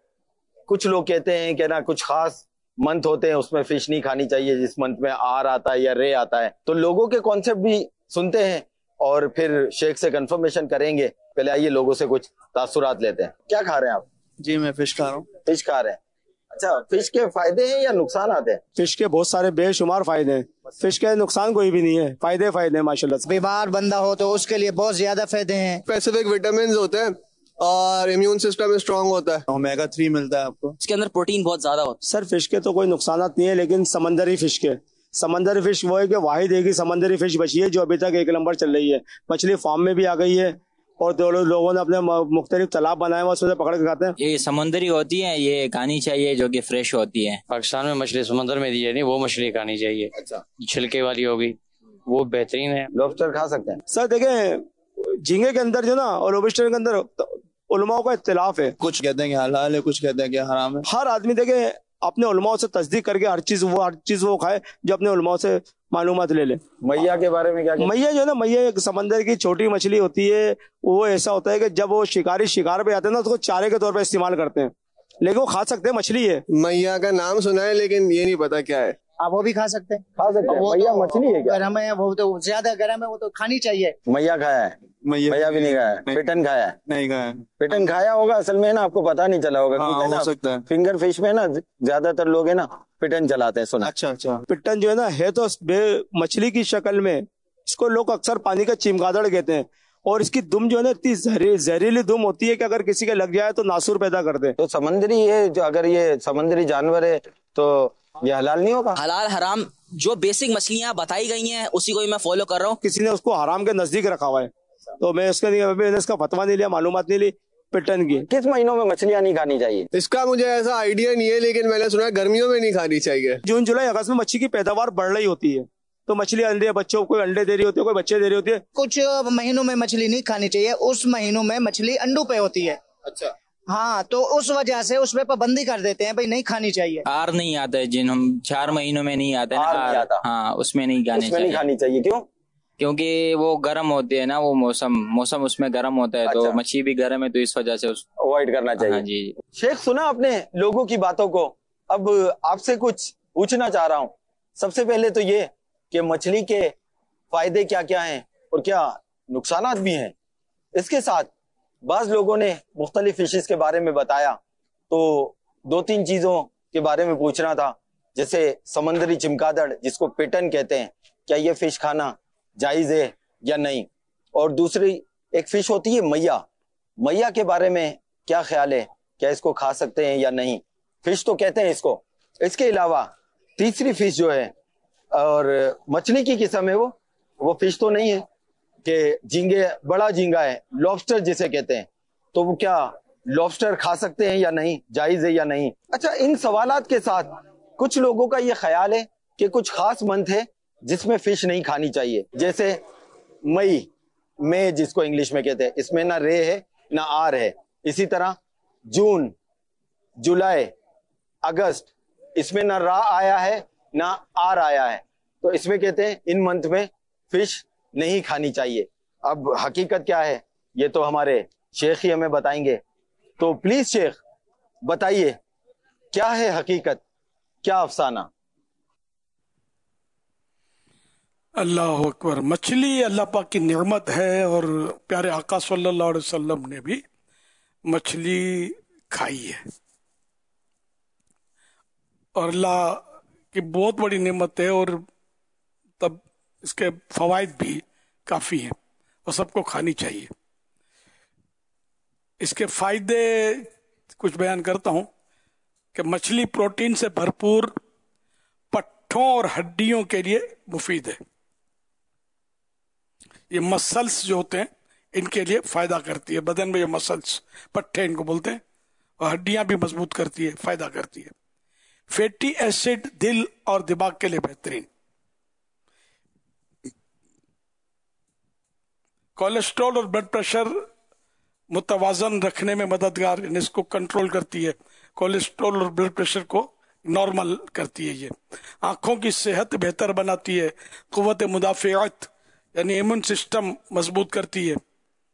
कुछ लोग कहते हैं कि ना कुछ खास मंथ होते हैं उसमें फिश नहीं खानी चाहिए, जिस मंथ में आर आता है या रे आता है। तो लोगों के कॉन्सेप्ट भी सुनते हैं और फिर शेख से कंफर्मेशन करेंगे। पहले आइए लोगों से कुछ तासुरात लेते हैं। क्या खा रहे हैं आप? जी मैं फिश खा रहा हूँ। फिश खा रहे हैं, अच्छा। फिश के फायदे हैं या नुकसान आते हैं? फिश के बहुत सारे बेशुमार फायदे हैं, फिश के नुकसान कोई भी नहीं है, फायदे फायदे हैं माशाल्लाह से। बीमार बंदा हो तो उसके लिए बहुत ज्यादा फायदे हैं। स्पेसिफिक विटामिन होते हैं और इम्यून सिस्टम स्ट्रांग होता है। ओमेगा थ्री मिलता है आपको, इसके अंदर प्रोटीन बहुत ज्यादा होता है। सर फिश के तो कोई नुकसान नहीं है, लेकिन समंदरी फिश के, समंदरी फिश वो है कि वाहिद एक ही समंदरी फिश बची है जो अभी तक एक नंबर चल रही है। मछली फार्म में भी आ गई है और दो लोगों ने अपने मुख्तलिफ तालाब बनाए हुए, उसमें पकड़ के खाते हैं। ये समुद्री होती है, ये खानी चाहिए जो कि फ्रेश होती है। पाकिस्तान में मछली समुद्र में दी है नहीं, वो मछली खानी चाहिए। अच्छा, छिलके वाली होगी वो बेहतरीन है। लॉबस्टर खा सकते हैं? सर देखें, झींगे के अंदर जो ना और लॉबस्टर के अंदर उलमाओं का इख्तिलाफ है, कुछ कहते हैं कि हलाल है, कुछ कहते हैं कि हराम है। हर आदमी देखे अपने उलमाओं से तस्दीक करके हर चीज वो हर चीज वो खाए जो अपने उलमाओं से मालूमात ले ले। मैया के बारे में क्या? मैया जो है ना, मैया एक समंदर की छोटी मछली होती है। वो ऐसा होता है कि जब वो शिकारी शिकार पे आते हैं ना तो उसको चारे के तौर पे इस्तेमाल करते हैं, लेकिन वो खा सकते हैं, मछली है। मैया का नाम सुना है लेकिन ये नहीं पता क्या है। आप वो भी खा सकते हैं। खा सकते हैं। मैया मछली है क्या? गर्म है, वो तो ज्यादा गर्म है, वो तो खानी चाहिए। मैया खाया है? मैया भी नहीं खाया है। पिटन खाया है? नहीं खाया। पिटन खाया होगा, असल में ना आपको पता नहीं चला होगा। हाँ, हो सकता है। फिंगर फिश में ना ज्यादातर लोग है ना पिटन चलाते हैं, सुना। अच्छा अच्छा। पिटन जो है ना है तो मछली की शक्ल में, इसको लोग अक्सर पानी का चिमगादड़ कहते हैं। और इसकी दुम जो है ना इतनी जहरीली दुम होती है कि अगर किसी के लग जाए तो नासूर पैदा कर दे। तो समंदरी है जो, अगर ये समंदरी जानवर है तो ये हलाल नहीं होगा? हलाल हराम जो बेसिक मछलियाँ बताई गई हैं उसी को ही मैं फॉलो कर रहा हूँ। किसी ने उसको हराम के नजदीक रखा हुआ है तो मैं उसका नहीं, मैंने इसका फतवा नहीं लिया, मालूमात नहीं ली। पिटन की किस महीनों में मछलियाँ नहीं खानी चाहिए? इसका मुझे ऐसा आइडिया नहीं है, लेकिन मैंने सुना है गर्मियों में नहीं खानी चाहिए। जून जुलाई अगस्त में मच्छी की पैदावार बढ़ रही होती है तो मछली अंडे बच्चों को अंडे दे रही होती है, कोई बच्चे दे रही होती है। कुछ महीनों में मछली नहीं खानी चाहिए, उस महीनों में मछली अंडों पे होती है। अच्छा हाँ, तो उस वजह से उस पे पाबंदी कर देते हैं, भाई नहीं खानी चाहिए। आर नहीं आता है, जिन हम चार महीनों में नहीं आते आर नहीं आता। हाँ, उसमें नहीं खानी उसमें नहीं खानी चाहिए। क्यों? क्योंकि वो गर्म होती है ना, वो मौसम मौसम उसमें गर्म होता है। अच्छा। तो मछली भी गर्म है तो इस वजह से अवॉइड करना चाहिए। हाँ जी। शेख सुना आपने लोगों की बातों को, अब आपसे कुछ पूछना चाह रहा हूँ। सबसे पहले तो ये कि मछली के फायदे क्या क्या हैं और क्या नुकसानात भी हैं। इसके साथ बाज लोगों ने मुख्तलिफ फिशेस के बारे में बताया, तो दो तीन चीजों के बारे में पूछना था, जैसे समंदरी चिमगादड़ जिसको पिटन कहते हैं, क्या ये फिश खाना जायज है या नहीं। और दूसरी एक फिश होती है मैया, मैया के बारे में क्या ख्याल है, क्या इसको खा सकते हैं या नहीं। फिश तो कहते हैं इसको। इसके अलावा तीसरी फिश जो है और मछली की किस्म है, वो वो फिश तो नहीं है कि झींगे, बड़ा झींगा है, लॉबस्टर जिसे कहते हैं, تو وہ کیا لابسٹر کھا سکتے ہیں یا نہیں، جائز ہے یا نہیں؟ اچھا، ان سوالات کے ساتھ کچھ لوگوں کا یہ خیال ہے کہ کچھ خاص منتھ ہے جس میں فش نہیں کھانی چاہیے، جیسے مئی، مے جس کو انگلش میں کہتے ہیں، اس میں نہ رے ہے نہ آر ہے. اسی طرح جون، جولائی، اگست، اس میں نہ را آیا ہے نہ آر آیا ہے، تو اس میں کہتے ہیں ان منتھ میں فش نہیں کھانی چاہیے. اب حقیقت کیا ہے یہ تو ہمارے شیخ ہی ہمیں بتائیں گے. تو پلیز شیخ بتائیے کیا ہے حقیقت، کیا افسانہ؟ اللہ اکبر. مچھلی اللہ پاک کی نعمت ہے، اور پیارے آقا صلی اللہ علیہ وسلم نے بھی مچھلی کھائی ہے، اور اللہ کی بہت بڑی نعمت ہے، اور تب اس کے فوائد بھی کافی ہیں اور سب کو کھانی چاہیے. اس کے فائدے کچھ بیان کرتا ہوں کہ مچھلی پروٹین سے بھرپور، پٹھوں اور ہڈیوں کے لیے مفید ہے. یہ مسلس جو ہوتے ہیں ان کے لیے فائدہ کرتی ہے، بدن میں یہ مسلس، پٹھے ان کو بولتے ہیں، اور ہڈیاں بھی مضبوط کرتی ہے، فائدہ کرتی ہے. فیٹی ایسڈ دل اور دماغ کے لیے بہترین. کولیسٹرول اور بلڈ پریشر متوازن رکھنے میں مددگار، یعنی اس کو کنٹرول کرتی ہے، کولیسٹرول اور بلڈ پریشر کو نارمل کرتی ہے. یہ آنکھوں کی صحت بہتر بناتی ہے، قوت مدافعت یعنی ایمون سسٹم مضبوط کرتی ہے.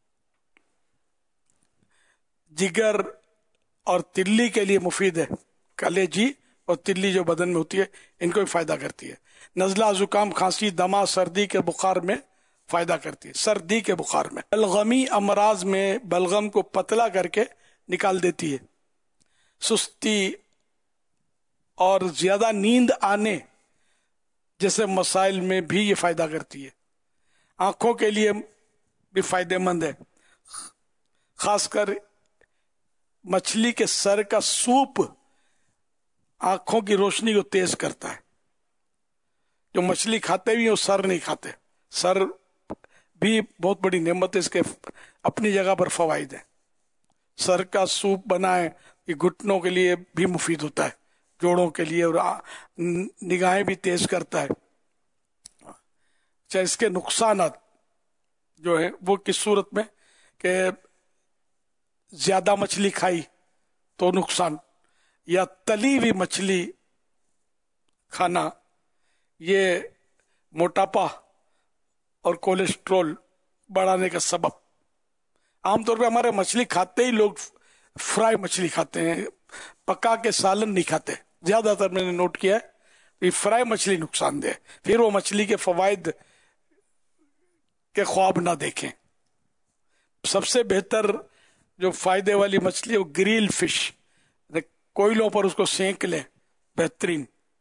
جگر اور تلی کے لیے مفید ہے، کلیجی اور تلی جو بدن میں ہوتی ہے ان کو بھی فائدہ کرتی ہے. نزلہ، زکام، کھانسی، دمہ، سردی کے بخار میں فائدہ کرتی ہے. سردی کے بخار میں، بلغمی امراض میں بلغم کو پتلا کر کے نکال دیتی ہے. سستی اور زیادہ نیند آنے جیسے مسائل میں بھی یہ فائدہ کرتی ہے. آنکھوں کے لیے بھی فائدہ مند ہے، خاص کر مچھلی کے سر کا سوپ آنکھوں کی روشنی کو تیز کرتا ہے. جو مچھلی کھاتے بھی ہیں وہ سر نہیں کھاتے. سر بھی بہت بڑی نعمت ہے، اس کے اپنی جگہ پر فوائد ہیں. سر کا سوپ بنائیں، یہ گھٹنوں کے لیے بھی مفید ہوتا ہے، جوڑوں کے لیے، اور نگاہیں بھی تیز کرتا ہے. چاہے اس کے نقصانات جو ہیں وہ کس صورت میں کہ زیادہ مچھلی کھائی تو نقصان، یا تلی ہوئی مچھلی کھانا یہ موٹاپا اور کولیسٹرول بڑھانے کا سبب. عام طور پہ ہمارے مچھلی کھاتے ہی لوگ فرائی مچھلی کھاتے ہیں، پکا کے سالن نہیں کھاتے. زیادہ تر میں نے نوٹ کیا ہے یہ فرائی مچھلی نقصان دہ، پھر وہ مچھلی کے فوائد کے خواب نہ دیکھیں. سب سے بہتر جو فائدے والی مچھلی ہے وہ گریل فش، کوئلوں پر اس کو سینک لیں، بہترین.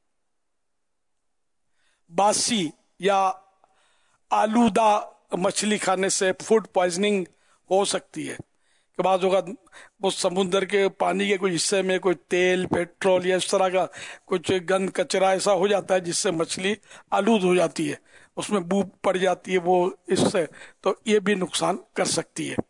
باسی یا آلودہ مچھلی کھانے سے فوڈ پوائزننگ ہو سکتی ہے، کہ بعض اوقات وہ سمندر کے پانی کے کوئی حصے میں کوئی تیل، پیٹرول یا اس طرح کا کچھ گند کچرا ایسا ہو جاتا ہے جس سے مچھلی آلود ہو جاتی ہے، اس میں بو پڑ جاتی ہے، وہ اس سے تو یہ بھی نقصان کر سکتی ہے.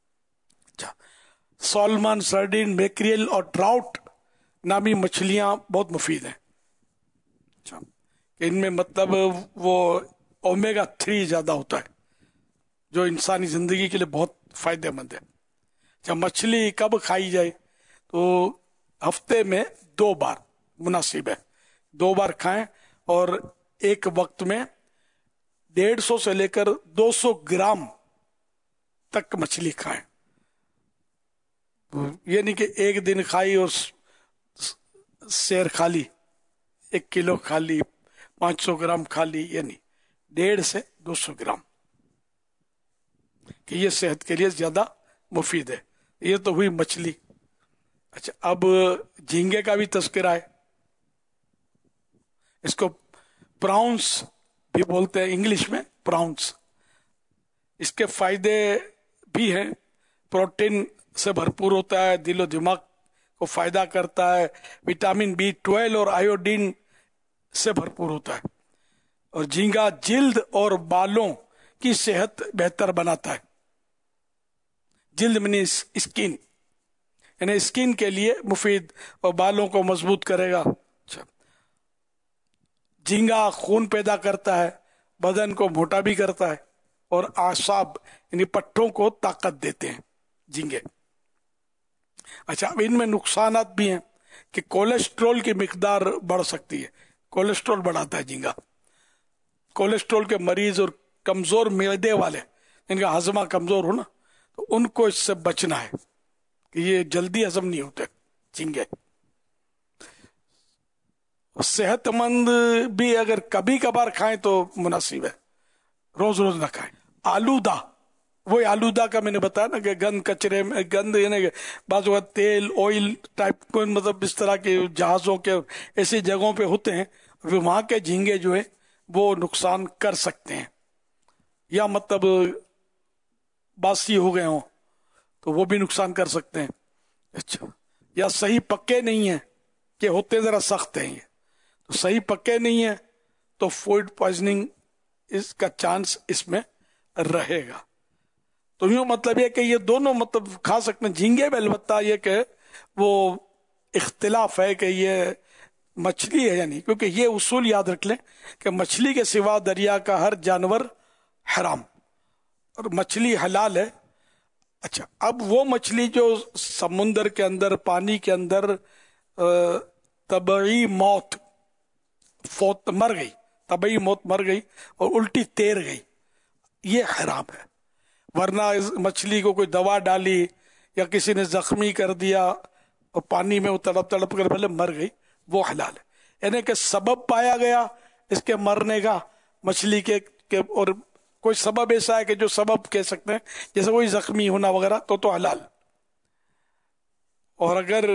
سالمن، سرڈین، میکریل اور ٹراؤٹ نامی مچھلیاں بہت مفید ہیں. ان میں مطلب وہ اومیگا تھری زیادہ ہوتا ہے جو انسانی زندگی کے لیے بہت فائدہ مند ہے. جب مچھلی کب کھائی جائے تو ہفتے میں دو بار مناسب ہے، دو بار کھائیں، اور ایک وقت میں ڈیڑھ سو سے لے کر دو سو گرام تک مچھلی کھائیں. یہ نہیں کہ ایک دن کھائی اور سیر کھا لی، ایک کلو کھا لی، پانچ سو گرام کھا لی، یہ نہیں، ڈیڑھ سے دو سو گرام، کہ یہ صحت کے لیے زیادہ مفید ہے. یہ تو ہوئی مچھلی. اچھا، اب جھینگے کا بھی تذکرہ ہے. اس کو پراؤنس بھی بولتے ہیں انگلش میں، پراؤنس. اس کے فائدے بھی ہیں، پروٹین سے بھرپور ہوتا ہے، دل و دماغ کو فائدہ کرتا ہے، وٹامن بی ٹویلو اور آیوڈین سے بھرپور ہوتا ہے، اور جھینگا جلد اور بالوں کی صحت بہتر بناتا ہے. जिल्द मनी स्किन, यानी स्किन के लिए मुफीद और बालों को मजबूत करेगा। अच्छा, झींगा खून पैदा करता है, बदन को मोटा भी करता है और आसाब यानी पट्टों को ताकत देते हैं झींगे। अच्छा, अब इनमें नुकसानात भी हैं कि कोलेस्ट्रॉल की मिकदार बढ़ सकती है, कोलेस्ट्रॉल बढ़ाता है झींगा। कोलेस्ट्रॉल के मरीज और कमजोर मैदे वाले, इनका हजमा कमजोर हो ना, तो उनको इससे बचना है कि ये जल्दी हजम नहीं होते झींगे। सेहतमंद भी अगर कभी कभार खाएं तो मुनासिब है, रोज रोज ना खाएं। आलूदा, वही आलूदा का मैंने बताया ना कि गंद कचरे में गंद यानी बाजू तेल ऑयल टाइप को, मतलब इस तरह के जहाजों के ऐसी जगहों पे होते हैं, वहां के झींगे जो है वो नुकसान कर सकते हैं, या मतलब बासी हो गए हों तो वो भी नुकसान कर सकते हैं। अच्छा, या सही पक्के नहीं है कि होते जरा सख्त हैं, ये तो सही पक्के नहीं है तो फूड पॉइजनिंग इसका चांस इसमें रहेगा। तो यूँ मतलब ये कि ये दोनों मतलब खा सकते हैं झींगे में, अलबत्ता ये कि वो इख्तिलाफ है कि ये मछली है या नहीं, क्योंकि ये उसूल याद रख लें कि मछली के सिवा दरिया का हर जानवर हराम और मछली हलाल है। अच्छा, अब वो मछली जो समुंदर के अंदर, पानी के अंदर तबई मौत फौत मर गई, तबई मौत मर गई और उल्टी तैर गई, ये हराम है। वरना इस मछली को कोई दवा डाली या किसी ने जख्मी कर दिया और पानी में वो तड़प तड़प कर पहले मर गई, वो हलाल है। यानी कि सबब पाया गया इसके मरने का मछली के, के और कोई सबब ऐसा है कि जो सबब कह सकते हैं, जैसे कोई जख्मी होना वगैरह, तो तो हलाल। और अगर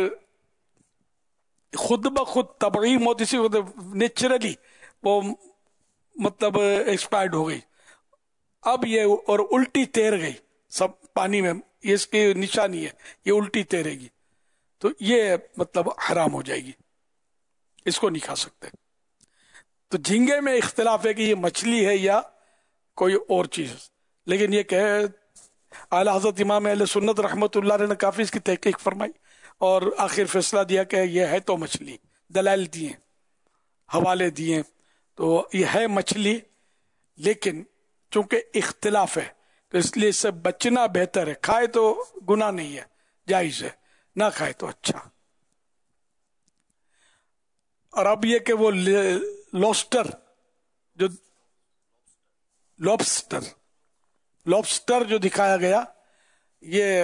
खुद ब खुद तबई मौत, इसी नेचुरली वो मतलब एक्सपायर्ड हो गई, अब ये और उल्टी तैर गई सब पानी में, ये इसकी निशानी है, ये उल्टी तैरेगी, तो ये मतलब हराम हो जाएगी, इसको नहीं खा सकते। तो झींगे में इख्तिलाफ है कि ये मछली है या कोई और चीज, लेकिन ये कहे आला हज़रत इमाम अहले सुन्नत रहमतुल्लाह अलैह ने काफी इसकी तहकीक फरमाई और आखिर फैसला दिया कि ये है तो मछली, दलाइल दिए, हवाले दिए, तो ये है मछली, लेकिन चूंकि इख्तिलाफ है तो इसलिए इससे बचना बेहतर है। खाए तो गुनाह नहीं है, जायज है, ना खाए तो अच्छा। और अब ये कि वो लॉबस्टर जो लॉबस्टर लॉबस्टर जो दिखाया गया, ये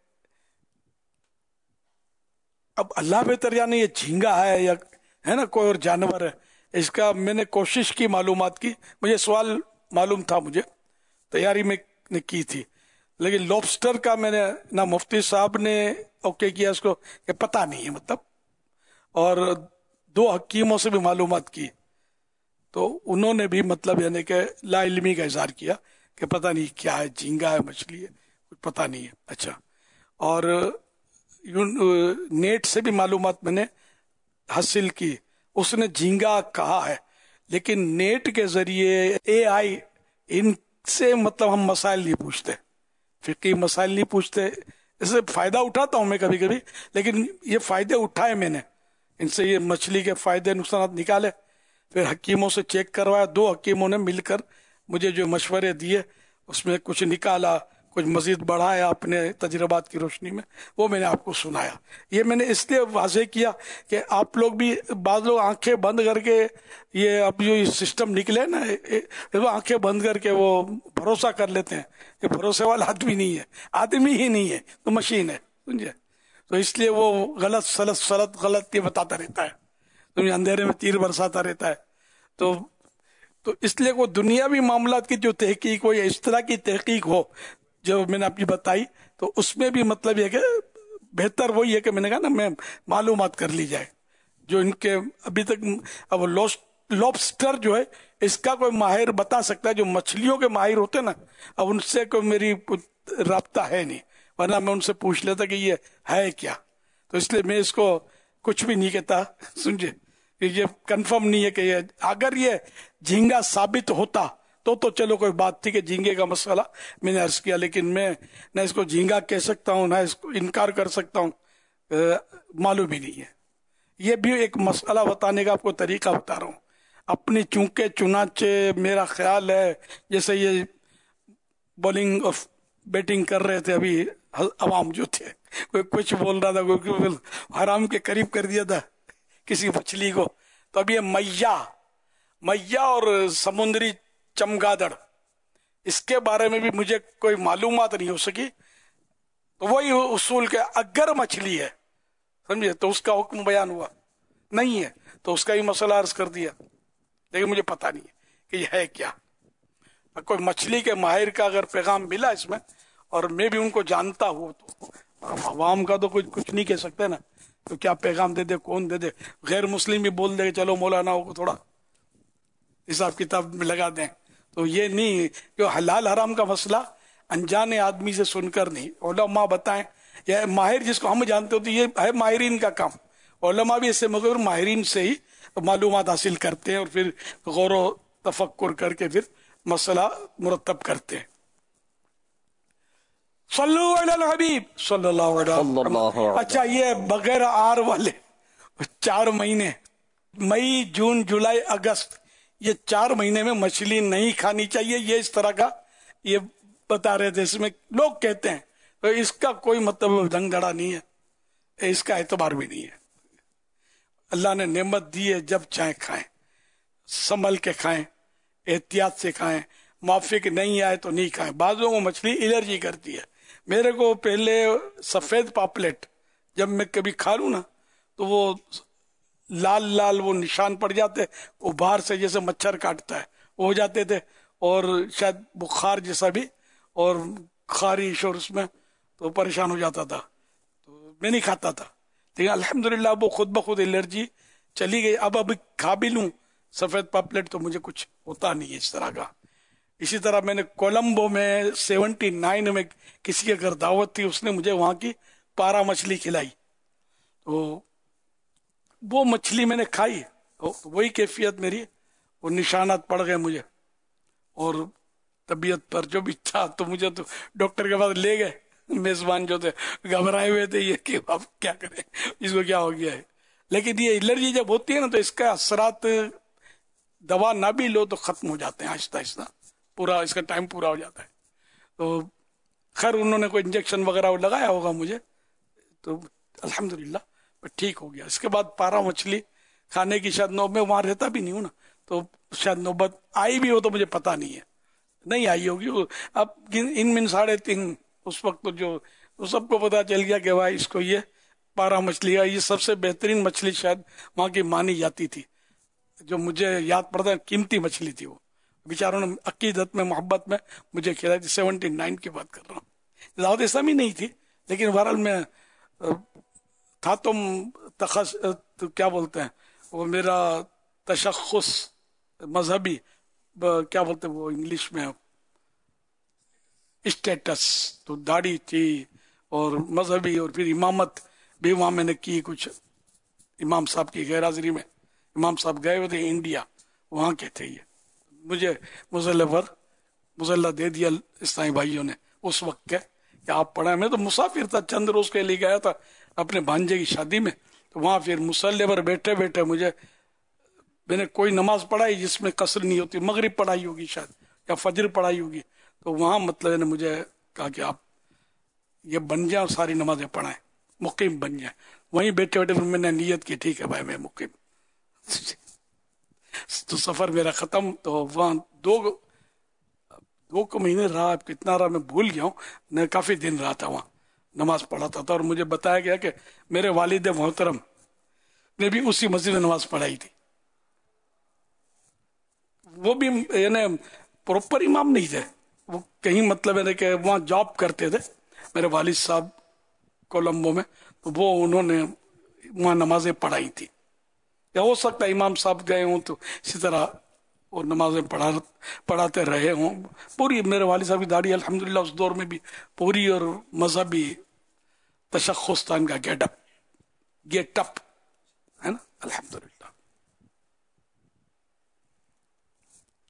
अब अल्लाह बेहतर यानी ये झींगा है या है ना कोई और जानवर है, इसका मैंने कोशिश की मालूमात की, मुझे सवाल मालूम था, मुझे तैयारी में ने की थी, लेकिन लॉबस्टर का मैंने ना मुफ्ती साहब ने ओके किया इसको कि पता नहीं है मतलब, और दो हकीमों से भी मालूमात की तो उन्होंने भी मतलब यानी कि ला इल्मी का इजहार किया कि पता नहीं क्या है, झींगा है, मछली है, कुछ पता नहीं है। अच्छा, और नेट से भी मालूमात मैंने हासिल की, उसने झींगा कहा है, लेकिन नेट के जरिए ए आई इनसे मतलब हम मसाइल नहीं पूछते, फिक्की मसाइल नहीं पूछते, इससे फायदा उठाता हूं मैं कभी कभी, लेकिन ये फायदे उठाए मैंने इनसे, ये मछली के फायदे नुकसान निकाले, फिर हकीमों से चेक करवाया, दो हकीमों ने मिलकर मुझे जो मशवरे दिए उसमें कुछ निकाला, कुछ मजीद बढ़ाया अपने तजर्बात की रोशनी में, वो मैंने आपको सुनाया। ये मैंने इसलिए वाज़ेह किया कि आप लोग भी, बाद लोग आंखें बंद करके, ये अब जो सिस्टम निकले ना, वो आंखें बंद करके वो भरोसा कर लेते हैं, ये भरोसे वाला आदमी नहीं है, आदमी ही नहीं है तो मशीन है, समझे, तो इसलिए वो गलत सलत सलत गलत ये बताता रहता है, तो अंधेरे में तीर बरसाता रहता है। तो तो इसलिए वो दुनियावी मामलात की जो तहकीक हो या इस तरह की तहकीक हो जो मैंने आपकी बताई, तो उसमें भी मतलब ये कि बेहतर वही है कि मैंने कहा ना, मैं मालूमात कर ली जाए जो इनके अभी तक। अब लॉबस्टर जो है इसका कोई माहिर बता सकता है, जो मछलियों के माहिर होते ना, अब उनसे कोई मेरी राब्ता है नहीं, वरना मैं उनसे पूछ लेता कि ये है क्या, तो इसलिए मैं इसको कुछ भी नहीं कहता, समझे, ये कंफर्म नहीं है कि ये, अगर ये झींगा साबित होता तो तो चलो कोई बात थी कि झींगे का मसला मैंने अर्ज किया, लेकिन मैं न इसको झींगा कह सकता हूँ ना इसको इनकार कर सकता हूँ, मालूम ही नहीं है। ये भी एक मसला बताने का आपको तरीका बता रहा हूँ। अपनी चूंके चुनाचे मेरा ख्याल है जैसे ये बॉलिंग और बैटिंग कर रहे थे अभी अवाम जो थे, कोई कुछ बोल रहा था, कोई हराम के करीब कर दिया था किसी मछली को, तो अब ये मैया मैया और समुद्री चमगादड़ इसके बारे में भी मुझे कोई मालूमात नहीं हो सकी। तो वही उसूल के अगर मछली है समझे तो उसका हुक्म बयान हुआ, नहीं है तो उसका ही मसला अर्ज कर दिया, लेकिन मुझे पता नहीं है कि यह है क्या। कोई मछली के माहिर का अगर पैगाम मिला इसमें और मैं भी उनको जानता हूँ तो अवाम का तो कुछ कुछ नहीं कह सकते ना, तो क्या पैगाम दे दे, कौन दे दे, गैर मुस्लिम भी बोल दे चलो मौलाना को थोड़ा हिसाब किताब में लगा दें। तो ये नहीं कि हलाल हराम का मसला अनजाने आदमी से सुनकर नहीं, उलमा बताएं या माहिर जिसको हम जानते होते, ये है माहिरीन का काम। उलमा भी इससे मगर माहिरीन से ही मालूमात हासिल करते हैं और फिर गौर व तफक्कुर करके फिर मसला मुरतब करते हैं। सल्लु अलल हबीब सल्लल्लाहु अलैहि वसल्लम। अच्छा, ये बगैर आर वाले चार महीने मई जून जुलाई अगस्त, ये चार महीने में मछली नहीं खानी चाहिए, ये इस तरह का ये बता रहे थे। इसमें लोग कहते हैं तो इसका कोई मतलब ढंग धड़ा नहीं है, इसका एतबार भी नहीं है। अल्लाह ने नेमत दी है, जब चाहे खाएं, संभल के खाएं, एहतियात से खाएं, माफिक नहीं आए तो नहीं खाएं। बाजों को मछली एलर्जी करती है। मेरे को पहले सफेद पापलेट जब मैं कभी खा लूं ना तो वो लाल लाल वो निशान पड़ जाते, वो बाहर से जैसे मच्छर काटता है वो हो जाते थे, और शायद बुखार जैसा भी और खारिश, और उसमें तो परेशान हो जाता था, तो मैं नहीं खाता था। लेकिन अल्हम्दुलिल्लाह वो खुद ब खुद एलर्जी चली गई। अब अब खा भी लूं सफेद पापलेट तो मुझे कुछ होता नहीं है इस तरह का। इसी तरह मैंने कोलंबो में सेवेंटी नाइन में किसी के घर दावत थी, उसने मुझे वहां की पारा मछली खिलाई, तो वो मछली मैंने खाई, तो वही कैफियत मेरी, वो निशानात पड़ गए मुझे और तबीयत पर जो भी था। तो मुझे तो डॉक्टर के पास ले गए, मेजबान जो थे घबराए हुए थे ये कि अब क्या करें, इसको क्या हो गया है। लेकिन ये एलर्जी जब होती है ना तो इसका असरात दवा ना भी लो तो खत्म हो जाते हैं आहिस्ता आहिस्ता, पूरा इसका टाइम पूरा हो जाता है। तो खैर उन्होंने कोई इंजेक्शन वगैरह लगाया होगा मुझे, तो अल्हम्दुलिल्लाह ठीक हो गया। इसके बाद पारा मछली खाने की शायद नौबत, मैं वहां रहता भी नहीं हूँ ना, तो शायद नौबत आई भी हो तो मुझे पता नहीं है, नहीं आई होगी। अब इन मिन साढ़े तीन उस वक्त तो जो तो सबको पता चल गया कि भाई इसको ये पारा मछली है, ये सबसे बेहतरीन मछली शायद वहां की मानी जाती थी। जो मुझे याद पड़ता है कीमती मछली थी वो, बेचारों ने अकीदत में मोहब्बत में मुझे खिलाई थी। सेवेंटी नाइन की बात कर रहा हूँ, दावत इस्लामी नहीं थी, लेकिन बहरहाल में था तुम तखस तो क्या बोलते हैं वो मेरा तशख्खुस मजहबी क्या बोलते हैं वो इंग्लिश में स्टेटस, तो दाढ़ी थी और मजहबी, और फिर इमामत भी वहां मैंने की कुछ इमाम साहब की गैर हाजिरी में। इमाम साहब गए हुए थे इंडिया, वहां के थे ये, मुझे मुसल्ले पर मुसल्ला दे दिया इस्लामी भाइयों ने उस वक्त के कि आप पढ़ा। मैं तो मुसाफिर था, चंद रोज के लिए गया था अपने भांजे की शादी में, तो वहां फिर मुसल्ले पर बैठे बैठे मुझे मैंने कोई नमाज पढ़ाई जिसमें कसर नहीं होती, मगरिब पढ़ाई होगी शायद या फजर पढ़ाई होगी, तो वहां मतलब ने मुझे कहा कि आप ये बन जाए और सारी नमाजें पढ़ाएं, मुकीम बन जाए। वहीं बैठे बैठे फिर मैंने नियत की ठीक है भाई मैं मुकीम। तो सफर मेरा खत्म, तो वहां दो दो को महीने रहा, कितना रहा मैं भूल गया हूँ, मैं काफी दिन रहा था वहां, नमाज पढ़ाता था। और मुझे बताया गया कि मेरे वालिद मोहतरम ने भी उसी मस्जिद में नमाज पढ़ाई थी। वो भी यानी प्रॉपर इमाम नहीं थे, वो कहीं मतलब है कि वहाँ जॉब करते थे मेरे वालिद साहब कोलंबो में, तो वो उन्होंने वहाँ नमाजें पढ़ाई थी। या हो सकता है इमाम साहब गए हों तो इसी तरह वो नमाजें पढ़ा पढ़ाते रहे हों। पूरी मेरे वालिद साहब की दाढ़ी अल्हम्दुलिल्लाह उस दौर में भी पूरी और मजहबी तशख्खुस था इनका, गेटअप गेटअप है ना अल्हम्दुलिल्लाह।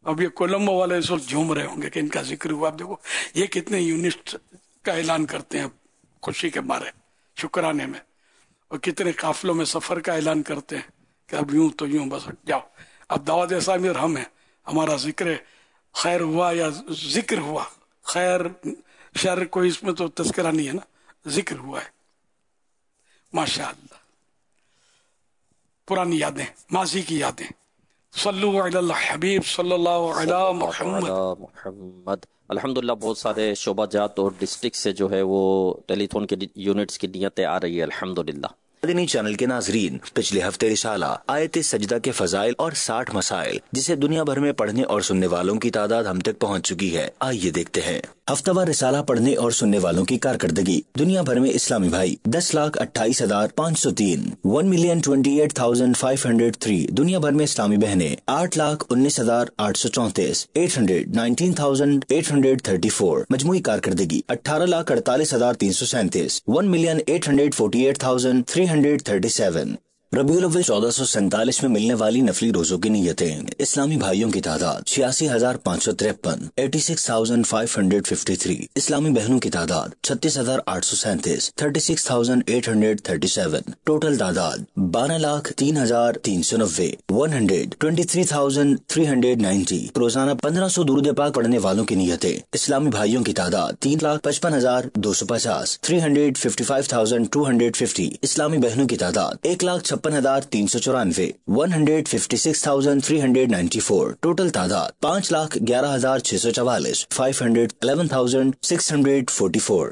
अब ये कोलंबो वाले इस वक्त झूम रहे होंगे कि इनका जिक्र हुआ। अब देखो ये कितने यूनिट का ऐलान करते हैं खुशी के मारे, शुक्राने में, और कितने काफिलों में सफर का ऐलान करते हैं कि अब यूं तो यूं बस जाओ। अब दावत इस्लामी और हम हैं, हमारा जिक्र खैर हुआ या जिक्र हुआ, खैर शर कोई इसमें तो तस्करा नहीं है ना, जिक्र हुआ है। माशाअल्लाह, पुरानी यादें, माजी की यादें। सल्लु अला हबीब सल्लल्लाहु अला मुहम्मद। अल्हम्दुलिल्लाह बहुत सारे शोबा जात और डिस्ट्रिक्ट से जो है वो टेलीथॉन के यूनिट्स की नियतें आ रही है अल्हम्दुलिल्लाह। मदनी चैनल के नाजरीन, पिछले हफ्ते रिसाला आयत सजदा के फजाइल और साठ मसाइल जिसे दुनिया भर में पढ़ने और सुनने वालों की तादाद हम तक पहुंच चुकी है। आइए देखते हैं हफ्तावार रिसाला पढ़ने और सुनने वालों की कारकर्दगी। दुनिया भर में इस्लामी भाई दस लाख अट्ठाईस हजार पाँच सौ तीन one million twenty eight thousand five hundred three. दुनिया भर में इस्लामी बहनें आठ लाख उन्नीस हजार आठ सौ चौंतीस eight hundred nineteen thousand eight hundred thirty four. मजमुई कारकर्दगी अठारह लाख अड़तालीस हजार तीन सौ सैंतीस one million eight hundred forty eight thousand three hundred thirty seven. रबीउल अव्वल चौदह सौ सैंतालीस में मिलने वाली नफली रोजों की नियतें। इस्लामी भाइयों की तादाद छियासी हजार पाँच सौ तिरपन eighty six thousand five hundred fifty three. इस्लामी बहनों की तादाद छत्तीस हजार आठ सौ सैंतीस thirty six thousand eight hundred thirty seven. Total तादाद बारह लाख तीन हजार तीन सौ नब्बे one hundred twenty three thousand three hundred ninety. रोजाना पंद्रह सौ दुरूद पाक पढ़ने वालों की नियतें। इस्लामी भाइयों की तादाद तीन लाख पचपन हजार दो सौ पचास three hundred fifty five thousand two hundred fifty. इस्लामी बहनों की तादाद एक लाख छप्पन हजार तीन सौ चौरानवे one hundred fifty six thousand three hundred ninety four. Total तादाद पाँच लाख ग्यारह हजार छह सौ चवालीस five hundred eleven thousand six hundred forty four.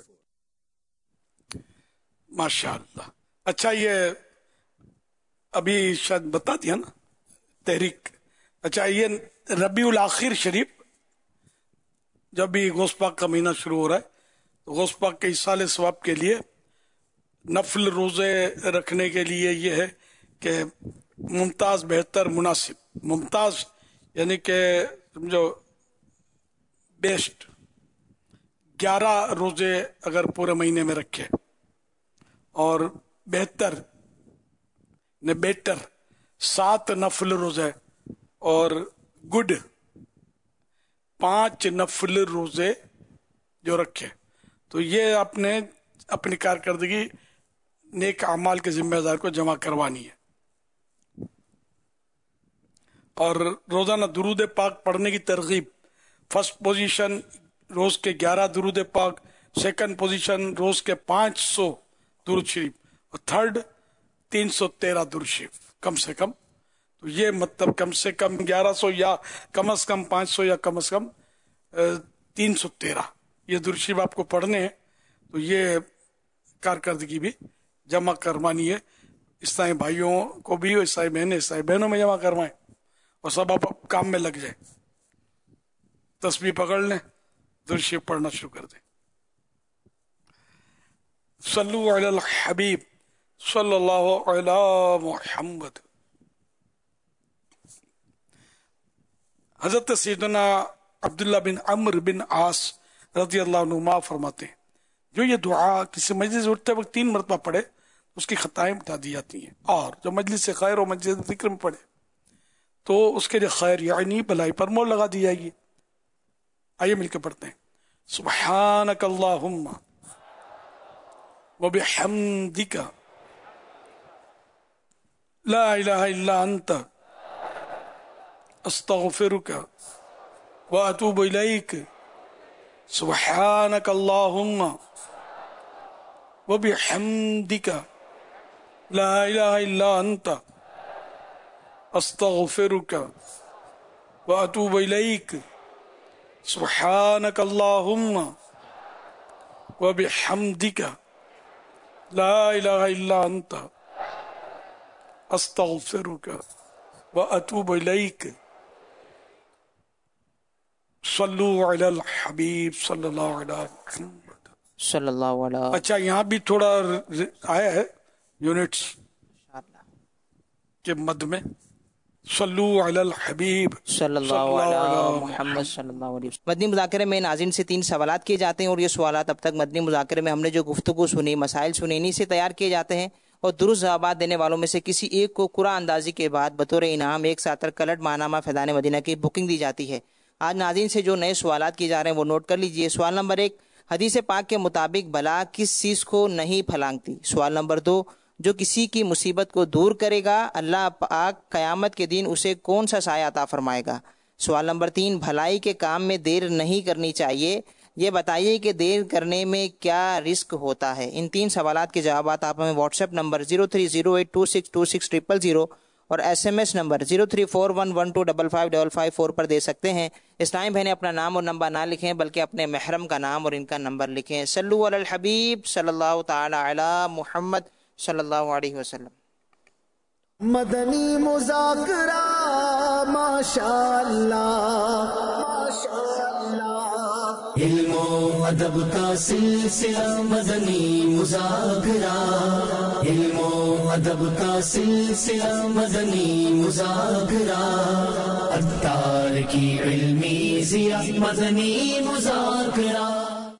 माशाअल्लाह। अच्छा, ये अभी शायद बता दिया ना तहरीक। अच्छा, ये रबीउल आखिर शरीफ जब भी गौस पाक का महीना शुरू हो रहा है तो गौस पाक के इसाले सवाब के लिए नफल रोजे रखने के लिए ये है कि मुमताज, बेहतर, मुनासिब। मुमताज यानी कि समझो बेस्ट ग्यारह रोजे अगर पूरे महीने में रखे, और बेहतर ने बेटर सात नफल रोजे, और गुड पांच नफल रोजे जो रखे, तो ये अपने अपनी कारकर्दगी नेक अमाल के जिम्मेदार को जमा करवानी है। और रोजाना दुरूद पाक पढ़ने की तरगीब। फर्स्ट पोजीशन रोज के ग्यारह दुरूद पाक, सेकंड पोजीशन रोज के पाँच सौ दुरूद शरीफ, और थर्ड तीन सौ तेरह दुरूद शरीफ कम से कम। तो ये मतलब कम से कम ग्यारह सौ या कम से कम पाँच सौ या कम से कम तीन सौ तेरह ये दुरूद शरीफ आपको पढ़ने हैं। तो ये कारकर्दगी भी जमा करवानी है। ईसाई भाइयों को भी, ईसाई बहनें ईसाई बहनों में जमा करवाएं, और सब आप काम में लग जाए। तस्बीह पकड़ लें, दुरूद शरीफ पढ़ना शुरू कर दें। सल्लु अलल हबीब सल्लल्लाहु अला मुहम्मद। हजरत सैयदना अब्दुल्ला बिन अम्र बिन आस रज़ियल्लाहु अन्हुमा फरमाते हैं, जो ये दुआ किसी मजलिस उठते वक्त तीन मरतबा पढ़े उसकी खताएं मिटा दी जाती हैं, और जो मजलिस से खैर और मजलिस जिक्र में पढ़े तो उसके लिए खैर यानी भलाई पर मोहर लगा दी जाएगी। आइए मिलकर पढ़ते हैं। सुब्हानक अल्लाहुम्मा व बिहम्दिका ला इलाहा इल्ला अंता अस्तगफिरुका व अतूबु इलैक। सुब्हानक अल्लाहुम्मा व बिहम्दिका ला इलाहा इल्ला अंता अस्तगफिरुका व अतूबु इलैक। सुब्हानक अल्लाहुम्मा व बिहम्दिका ला इलाहा इल्ला अंता अस्तगफिरुका व अतूबु इलैक। सल्लु अलल हबीब सल्लल्लाहु अलैहि सल्लल्लाहु अलैहि। अच्छा, यहाँ भी थोड़ा आया है यूनिट्स के मद में। सल्लु अलल हबीब सल्लल्लाहु अलैहि मुहम्मद सल्लल्लाहु अलैहि वसल्लम। मदनी मुज़ाकरे में नाज़रीन से तीन सवालात किए जाते हैं, और ये सवालात अब तक मदनी मुज़ाकरे में हमने जो गुफ्तगू सुनी, मसाइल सुनी, इन्हीं से तैयार किए जाते हैं। اور درست جوابات دینے والوں میں سے کسی ایک کو قرآن اندازی کے بعد بطور انعام ایک ساتر کلٹ ماہنامہ فیضان مدینہ کی بکنگ دی جاتی ہے۔ آج ناظرین سے جو نئے سوالات کیے جا رہے ہیں وہ نوٹ کر لیجئے۔ سوال نمبر ایک، حدیث پاک کے مطابق بلا کس چیز کو نہیں پھلانگتی؟ سوال نمبر دو، جو کسی کی مصیبت کو دور کرے گا اللہ پاک قیامت کے دن اسے کون سا سایہ عطا فرمائے گا؟ سوال نمبر تین، بھلائی کے کام میں دیر نہیں کرنی چاہیے، یہ بتائیے کہ دیر کرنے میں کیا رزق ہوتا ہے؟ ان تین سوالات کے جوابات آپ ہمیں WhatsApp number zero three zero eight two six two six triple zero اور S M S number zero three four one one two double five double five four پر دے سکتے ہیں۔ اسلام بہنیں اپنا نام اور نمبر نہ لکھیں بلکہ اپنے محرم کا نام اور ان کا نمبر لکھیں۔ صلو علی الحبیب صلی اللہ تعالی علی محمد صلی اللہ علیہ وسلم۔ مدنی مذاکرہ ماشاء اللہ ماشاء اللہ، علم و ادب کا سلسلہ مدنی مذاکرہ، علم و ادب کا سلسلہ مدنی مذاکرہ، عطار کی علمی ضیا مدنی مذاکرہ۔